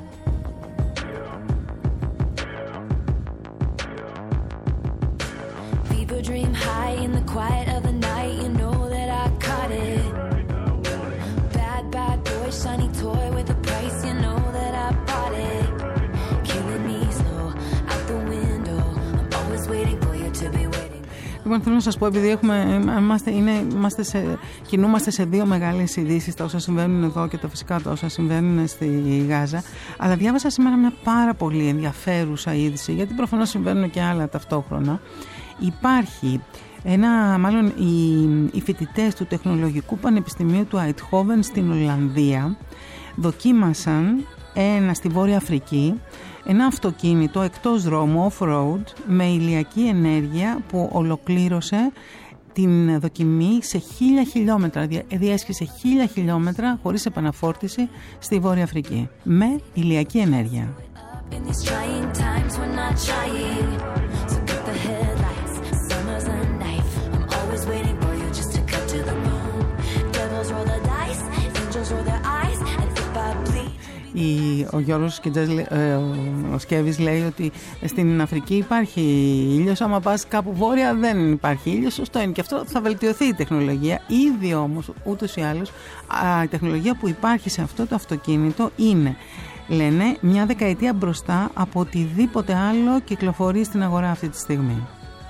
A: People dream high in the quiet of the night. You know that I caught it. Bad, bad boy, shiny toy with a price. You know that I bought it. Killing me slow, out the window. I'm always waiting for you to be waiting.
B: Λοιπόν, θέλω να σας πω, επειδή έχουμε, είμαστε, είναι, είμαστε σε, κινούμαστε σε δύο μεγάλες ειδήσεις, τα όσα συμβαίνουν εδώ και τα φυσικά τα όσα συμβαίνουν στη Γάζα, αλλά διάβασα σήμερα μια πάρα πολύ ενδιαφέρουσα είδηση, γιατί προφανώς συμβαίνουν και άλλα ταυτόχρονα. Υπάρχει ένα, μάλλον οι, οι φοιτητές του Τεχνολογικού Πανεπιστημίου του Αιτχόβεν στην Ολλανδία δοκίμασαν ένα στη Βόρεια Αφρική ένα αυτοκίνητο εκτός δρόμου off-road με ηλιακή ενέργεια που ολοκλήρωσε την δοκιμή σε χίλια χιλιόμετρα, διέσχισε χίλια χιλιόμετρα χωρίς επαναφόρτιση στη Βόρεια Αφρική με ηλιακή ενέργεια. Η, ο Γιώργος Σκιτζάς, ε, ο, ο Σκέβης λέει ότι στην Αφρική υπάρχει ήλιος, άμα πας κάπου βόρεια δεν υπάρχει ήλιος. Σωστό είναι και αυτό, θα βελτιωθεί η τεχνολογία. Ήδη όμως ούτως ή άλλως α, η τεχνολογία που υπάρχει σε αυτό το αυτοκίνητο είναι, λένε, μια δεκαετία μπροστά από οτιδήποτε άλλο κυκλοφορεί στην αγορά αυτή τη στιγμή.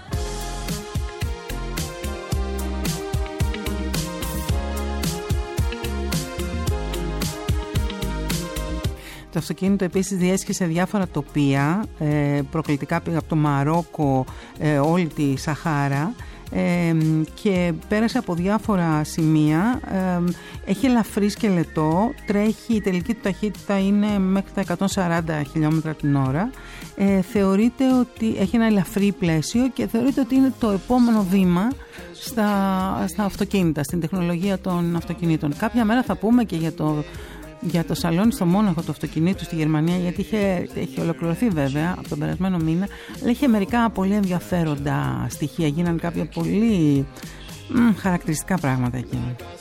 B: Το αυτοκίνητο επίσης διέσχισε διάφορα τοπία, ε, προκλητικά πήγε από το Μαρόκο, ε, όλη τη Σαχάρα, ε, και πέρασε από διάφορα σημεία, ε, έχει ελαφρύ σκελετό, τρέχει, η τελική του ταχύτητα είναι μέχρι τα εκατόν σαράντα χιλιόμετρα την ώρα, ε, θεωρείται ότι έχει ένα ελαφρύ πλαίσιο και θεωρείται ότι είναι το επόμενο βήμα στα, στα αυτοκίνητα, στην τεχνολογία των αυτοκινήτων. Κάποια μέρα θα πούμε και για το για το σαλόνι στο Μόναχο του αυτοκινήτου στη Γερμανία, γιατί είχε, είχε ολοκληρωθεί βέβαια από τον περασμένο μήνα, αλλά είχε μερικά πολύ ενδιαφέροντα στοιχεία, γίνανε κάποια πολύ μ, χαρακτηριστικά πράγματα εκεί.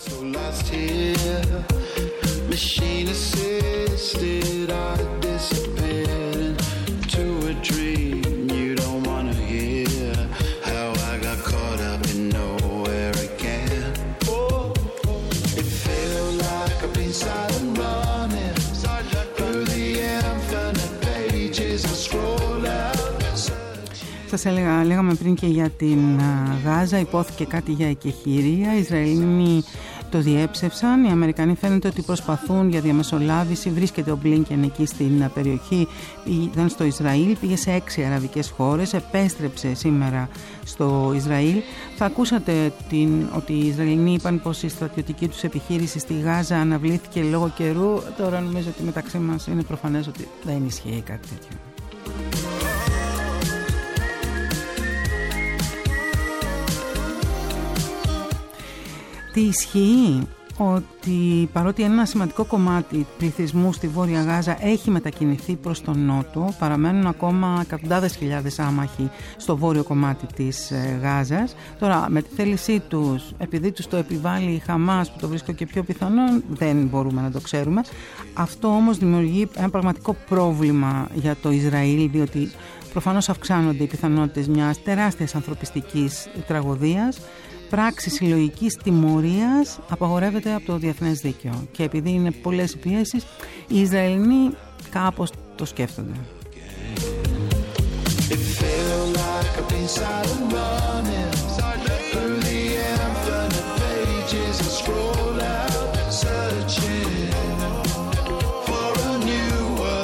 B: Σας έλεγα, λέγαμε πριν και για την Γάζα, υπόθηκε κάτι για εκεχηρία, οι Ισραηλοί το διέψευσαν, οι Αμερικανοί φαίνεται ότι προσπαθούν για διαμεσολάβηση, βρίσκεται ο Μπλίνκεν εκεί στην περιοχή, ήταν στο Ισραήλ, πήγε σε έξι αραβικές χώρες, επέστρεψε σήμερα στο Ισραήλ. Θα ακούσατε την, ότι οι Ισραηλοί είπαν πως η στρατιωτική τους επιχείρηση στη Γάζα αναβλήθηκε λόγω καιρού, τώρα νομίζω ότι μεταξύ μας είναι προφανές ότι δεν ισχύει κάτι τέτοιο. Τι ισχύει? Ότι παρότι ένα σημαντικό κομμάτι πληθυσμού στη Βόρεια Γάζα έχει μετακινηθεί προς τον νότο, παραμένουν ακόμα εκατοντάδες χιλιάδες άμαχοι στο βόρειο κομμάτι της Γάζας. Τώρα, με τη θέλησή τους, επειδή τους το επιβάλλει η Χαμάς, που το βρίσκω και πιο πιθανό, δεν μπορούμε να το ξέρουμε. Αυτό όμως δημιουργεί ένα πραγματικό πρόβλημα για το Ισραήλ, διότι προφανώς αυξάνονται οι πιθανότητες μιας τεράστιας ανθρωπιστικής τραγωδίας. Πράξη συλλογικής τιμωρίας απαγορεύεται από το διεθνές δίκαιο και επειδή είναι πολλές οι πιέσεις, οι Ισραηλοί κάπως το σκέφτονται.
F: For a new world.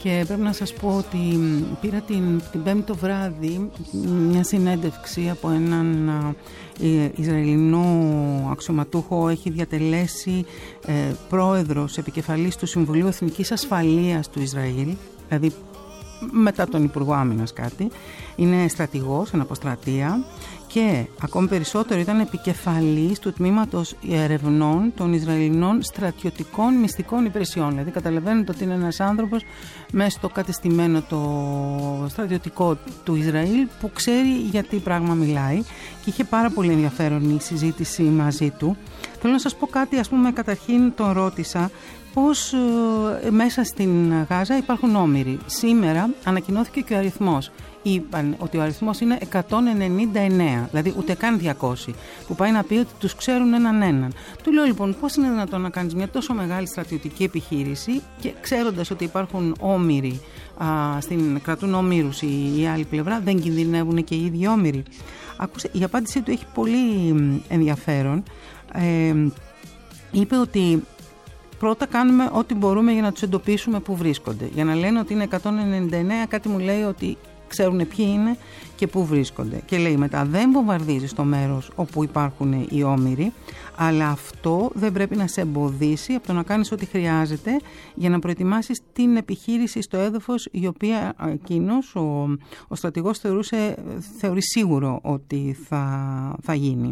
B: Και πρέπει να σας πω ότι πήρα την, την πέμπτη το βράδυ μια συνέντευξη από έναν ε, Ισραηλινό αξιωματούχο, έχει διατελέσει ε, πρόεδρος επικεφαλής του Συμβουλίου Εθνικής Ασφαλείας του Ισραήλ, δηλαδή μετά τον Υπουργό Άμυνας κάτι, είναι στρατηγός, εν αποστρατεία, και ακόμη περισσότερο ήταν επικεφαλής του τμήματος ερευνών των Ισραηλινών στρατιωτικών μυστικών υπηρεσιών. Δηλαδή καταλαβαίνετε ότι είναι ένας άνθρωπος μέσα στο κατεστημένο το στρατιωτικό του Ισραήλ που ξέρει για τι πράγμα μιλάει, και είχε πάρα πολύ ενδιαφέρον η συζήτηση μαζί του. Θέλω να σας πω κάτι, ας πούμε, καταρχήν τον ρώτησα πώς ε, μέσα στην Γάζα υπάρχουν όμηροι. Σήμερα ανακοινώθηκε και ο αριθμός. Είπαν ότι ο αριθμός είναι εκατόν ενενήντα εννέα, δηλαδή ούτε καν διακόσια, που πάει να πει ότι τους ξέρουν έναν έναν. Του λέω λοιπόν, πώς είναι δυνατόν να κάνεις μια τόσο μεγάλη στρατιωτική επιχείρηση και ξέροντας ότι υπάρχουν όμηροι, α, στην, κρατούν όμηρους η, η άλλη πλευρά, δεν κινδυνεύουν και οι ίδιοι όμηροι? Άκουσε, η απάντησή του έχει πολύ ενδιαφέρον. Ε, είπε ότι πρώτα κάνουμε ό,τι μπορούμε για να τους εντοπίσουμε που βρίσκονται. Για να λένε ότι είναι εκατόν ενενήντα εννέα, κάτι μου λέει ότι ξέρουν ποιοι είναι και πού βρίσκονται. Και λέει μετά, δεν βομβαρδίζει στο μέρος όπου υπάρχουν οι όμηροι, αλλά αυτό δεν πρέπει να σε εμποδίσει από το να κάνεις ό,τι χρειάζεται για να προετοιμάσεις την επιχείρηση στο έδαφος, η οποία εκείνος, ο, ο στρατηγός, θεωρούσε, θεωρεί σίγουρο ότι θα, θα γίνει.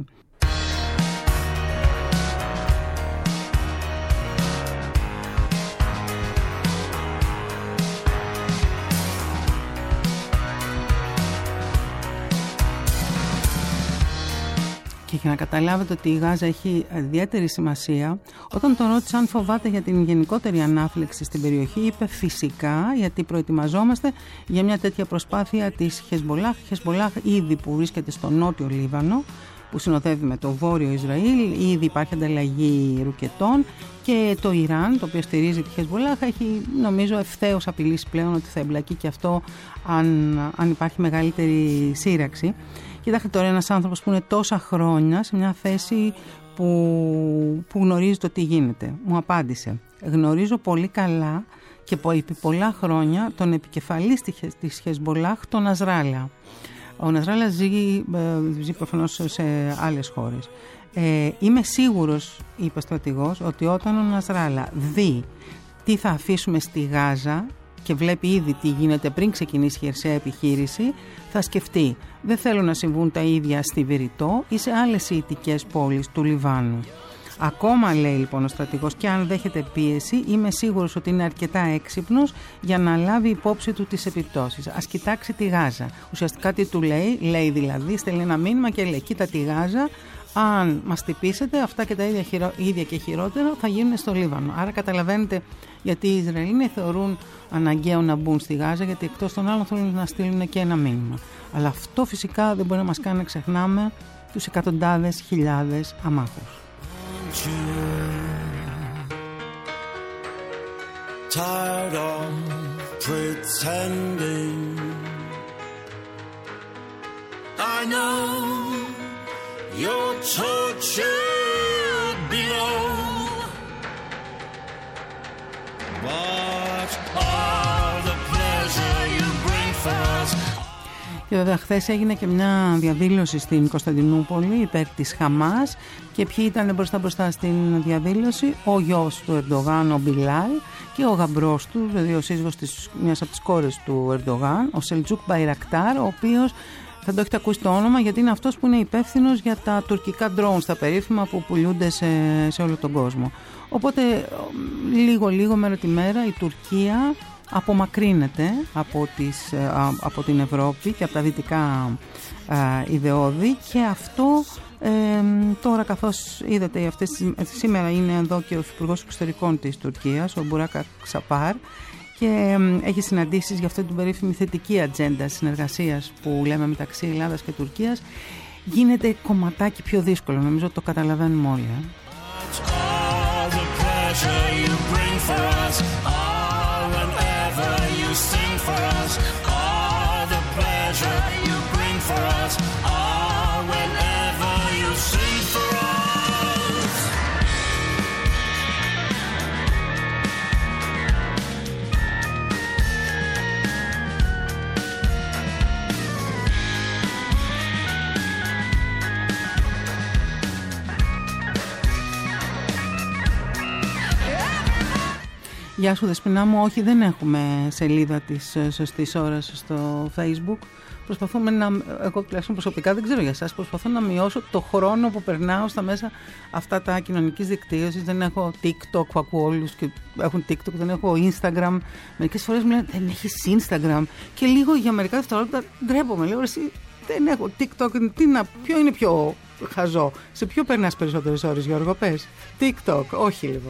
B: Και για να καταλάβετε ότι η Γάζα έχει ιδιαίτερη σημασία, όταν τον ρώτησε αν φοβάται για την γενικότερη ανάφλεξη στην περιοχή, είπε φυσικά, γιατί προετοιμαζόμαστε για μια τέτοια προσπάθεια της Χεσμολάχ. Χεσμολάχ ήδη που βρίσκεται στο νότιο Λίβανο, που συνοδεύει με το βόρειο Ισραήλ, ήδη υπάρχει ανταλλαγή ρουκετών, και το Ιράν, το οποίο στηρίζει τη Χεσμολάχ, έχει νομίζω ευθέως απειλήσει πλέον ότι θα εμπλακεί και αυτό αν, αν υπάρχει μεγαλύτερη σύραξη. Κοιτάξτε τώρα, ένας άνθρωπος που είναι τόσα χρόνια σε μια θέση που, που γνωρίζει το τι γίνεται. Μου απάντησε, γνωρίζω πολύ καλά και επί πολλά χρόνια τον επικεφαλής της Χεσμολάχ, τον Νασράλα. Ο Νασράλα ζει, ζει προφανώς σε άλλες χώρες. Ε, είμαι σίγουρος, είπε ο στρατηγός, ότι όταν ο Νασράλα δει τι θα αφήσουμε στη Γάζα και βλέπει ήδη τι γίνεται πριν ξεκινήσει η χερσαία επιχείρηση, θα σκεφτεί, δεν θέλω να συμβούν τα ίδια στη Βηρητό ή σε άλλες σιητικές πόλεις του Λιβάνου. Ακόμα, λέει λοιπόν ο στρατηγός, και αν δέχεται πίεση, είμαι σίγουρος ότι είναι αρκετά έξυπνος για να λάβει υπόψη του τις επιπτώσεις. Ας κοιτάξει τη Γάζα. Ουσιαστικά τι του λέει, λέει δηλαδή, στέλνει ένα μήνυμα και λέει, κοίτα τη Γάζα, αν μας τυπήσετε, αυτά και τα ίδια, χειρο... ίδια και χειρότερο θα γίνουν στο Λίβανο. Άρα καταλαβαίνετε γιατί οι Ισραηλοί θεωρούν αναγκαίο να μπουν στη Γάζα, γιατί εκτός των άλλων θέλουν να στείλουν και ένα μήνυμα. Αλλά αυτό φυσικά δεν μπορεί να μας κάνει να ξεχνάμε τους εκατοντάδες χιλιάδες αμάχους.
F: Tired of pretending, I know you're tortured below, but all the pleasure you bring for us.
B: Και βέβαια χθες έγινε και μια διαδήλωση στην Κωνσταντινούπολη υπέρ της Χαμάς, και ποιοι ήταν μπροστά μπροστά στην διαδήλωση? Ο γιος του Ερντογάν, ο Μπιλάλ, και ο γαμπρός του, δηλαδή ο σύζυγος της, μιας από τις κόρες του Ερντογάν, ο Σελτζούκ Μπαϊρακτάρ, ο οποίος θα το έχετε ακούσει το όνομα γιατί είναι αυτός που είναι υπεύθυνος για τα τουρκικά drones, τα περίφημα που πουλούνται σε, σε όλο τον κόσμο. Οπότε λίγο λίγο μέρα τη μέρα η Τουρκία απομακρύνεται από, τις, από την Ευρώπη και από τα δυτικά α, ιδεώδη, και αυτό ε, τώρα, καθώς είδατε αυτές, σήμερα είναι εδώ και ο Υπουργός Εξωτερικών της Τουρκίας, ο Μπουράκ Ξαπάρ, και ε, έχει συναντήσεις για αυτή την περίφημη θετική ατζέντα συνεργασίας που λέμε μεταξύ Ελλάδας και Τουρκίας. Γίνεται κομματάκι πιο δύσκολο, νομίζω το καταλαβαίνουμε όλοι. Ε.
F: Sing for us all the pleasure you bring for us, all whenever you sing for us.
B: Γεια σου Δεσποινά μου, όχι δεν έχουμε σελίδα της σωστής ώρας στο Facebook. Προσπαθούμε να, εγώ τουλάχιστον προσωπικά δεν ξέρω για εσάς, προσπαθώ να μειώσω το χρόνο που περνάω στα μέσα αυτά τα κοινωνικής δικτύωσης. Δεν έχω TikTok που ακούω όλους και έχουν TikTok, δεν έχω Instagram. Μερικές φορές μου λένε δεν έχεις Instagram και λίγο για μερικά δευτερόλεπτα ντρέπομαι. Λέω εσύ δεν έχω TikTok, τι να, ποιο είναι πιο χαζό, σε ποιο περνάς περισσότερες ώρες Γιώργο πες? TikTok, όχι λοιπόν.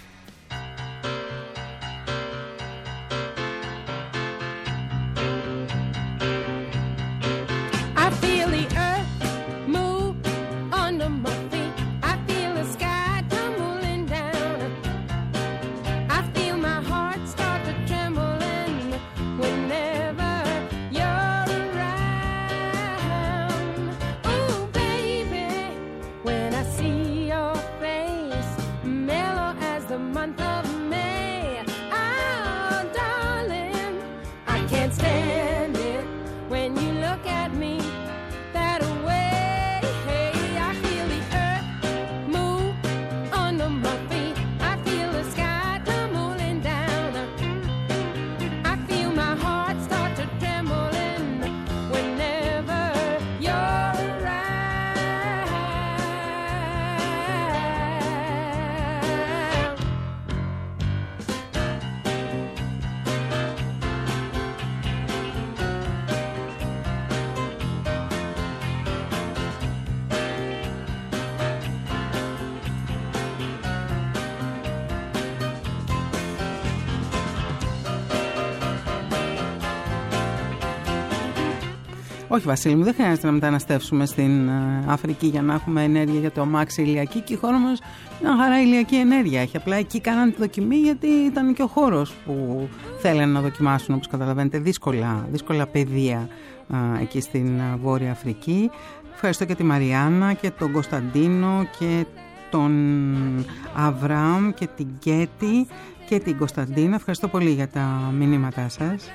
B: Όχι Βασίλη μου, δεν χρειάζεται να μεταναστεύσουμε στην Αφρική για να έχουμε ενέργεια για το αμάξι ηλιακή και η χώρα μας μια χαρά ηλιακή ενέργεια έχει. Απλά εκεί κάνανε τη δοκιμή γιατί ήταν και ο χώρος που θέλανε να δοκιμάσουν, όπως καταλαβαίνετε, δύσκολα, δύσκολα πεδία α, εκεί στην Βόρεια Αφρική. Ευχαριστώ και τη Μαριάννα και τον Κωνσταντίνο και τον Αβραάμ και την Κέτη και την Κωνσταντίνα. Ευχαριστώ πολύ για τα μηνύματά σας.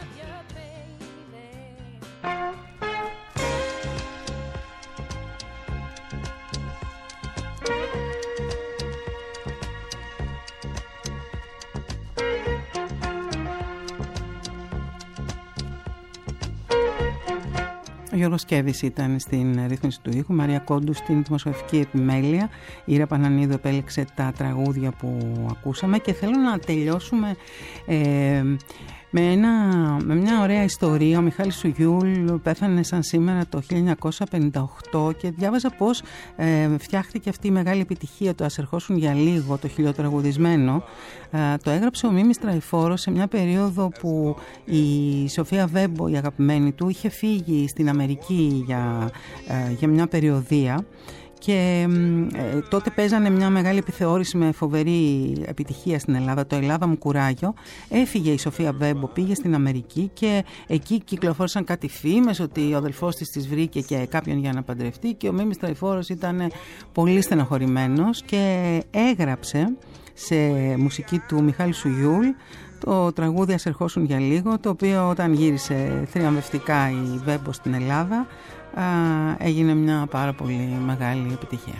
B: Ο Γιώργος Σκέβης ήταν στην ρύθμιση του ήχου, Μαρία Κόντου στην δημοσιογραφική επιμέλεια, η Ήρα Πανανίδου επέλεξε τα τραγούδια που ακούσαμε και θέλω να τελειώσουμε ε, με, ένα, με μια ωραία ιστορία. Ο Μιχάλης Σουγιούλ πέθανε σαν σήμερα το χίλια εννιακόσια πενήντα οκτώ και διάβαζα πως ε, φτιάχτηκε αυτή η μεγάλη επιτυχία, το «Ας ερχόσουν για λίγο», το χιλιοτραγουδισμένο. Ε, το έγραψε ο Μίμης Τραϊφόρος σε μια περίοδο που η Σοφία Βέμπο, η αγαπημένη του, είχε φύγει στην Αμερική για, ε, για μια περιοδεία. Και ε, τότε παίζανε μια μεγάλη επιθεώρηση με φοβερή επιτυχία στην Ελλάδα, το «Ελλάδα μου κουράγιο». Έφυγε η Σοφία Βέμπο, πήγε στην Αμερική και εκεί κυκλοφόρησαν κάτι φήμες ότι ο αδελφός της της βρήκε και κάποιον για να παντρευτεί και ο Μίμης Τραϊφόρος ήταν πολύ στενοχωρημένος και έγραψε σε μουσική του Μιχάλη Σουγιούλ το τραγούδι «Ας ερχόσουν για λίγο», το οποίο όταν γύρισε θριαμβευτικά η Βέμπο στην Ελλάδα Α, έγινε μια πάρα πολύ μεγάλη επιτυχία.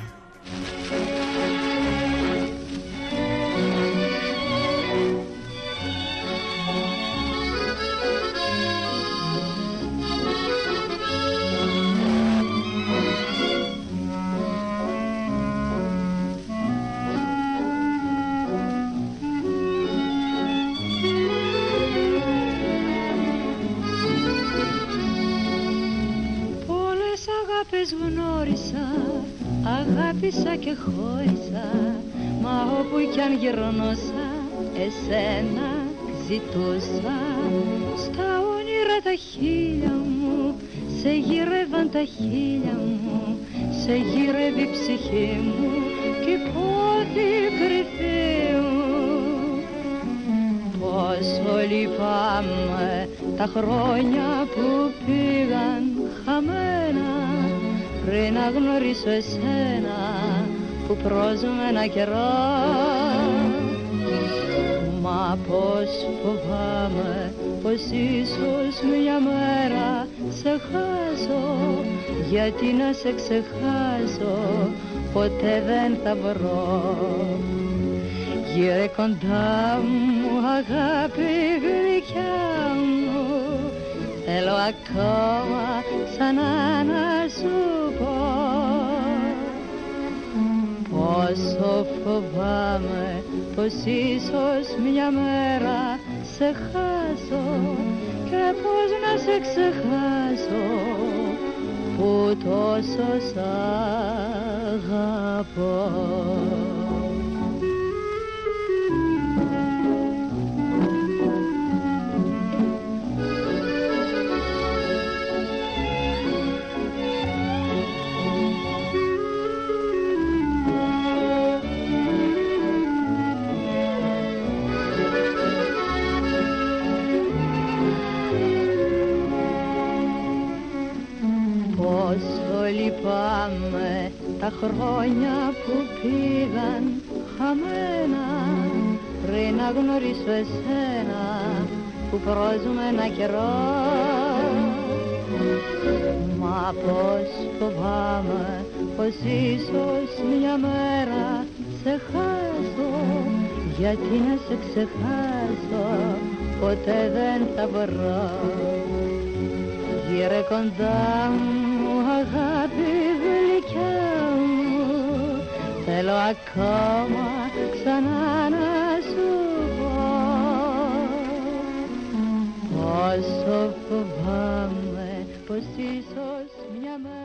G: Γνώρισα, αγάπησα και χώρισα, μα όπου κι αν γυρνώσα εσένα ζητούσα. Στα όνειρα τα χείλια μου σε γύρευαν τα χείλια μου, σε γύρευε η ψυχή μου και η πόθη κρυφή μου. Πόσο λυπάμαι τα χρόνια που πήγαν χαμένα πριν να γνωρίσω εσένα που πρόσουμε ένα καιρό. Μα πως φοβάμαι πως ίσως μια μέρα σε χάσω, γιατί να σε ξεχάσω ποτέ δεν θα βρω. Γύρε κοντά μου αγάπη γλυκιά μου, θέλω ακόμα ξανά να σου πω πόσο φοβάμαι πως ίσως μια μέρα σε χάσω και πως να σε ξεχάσω που τόσο σ' αγαπώ. Λυπάμαι τα χρόνια που πήγαν χαμένα πριν να γνωρίσω εσένα που πρόσμενα καιρό. Μα πως φοβάμαι πως ίσως μια μέρα σε χάσω, γιατί να σε ξεχάσω ποτέ δεν θα μπορώ. Γύρε κοντά μου αγάπη γλυκιά μου, θέλω ακόμα ξανά να σου πω πόσο φοβάμαι πως ίσως μια μέρα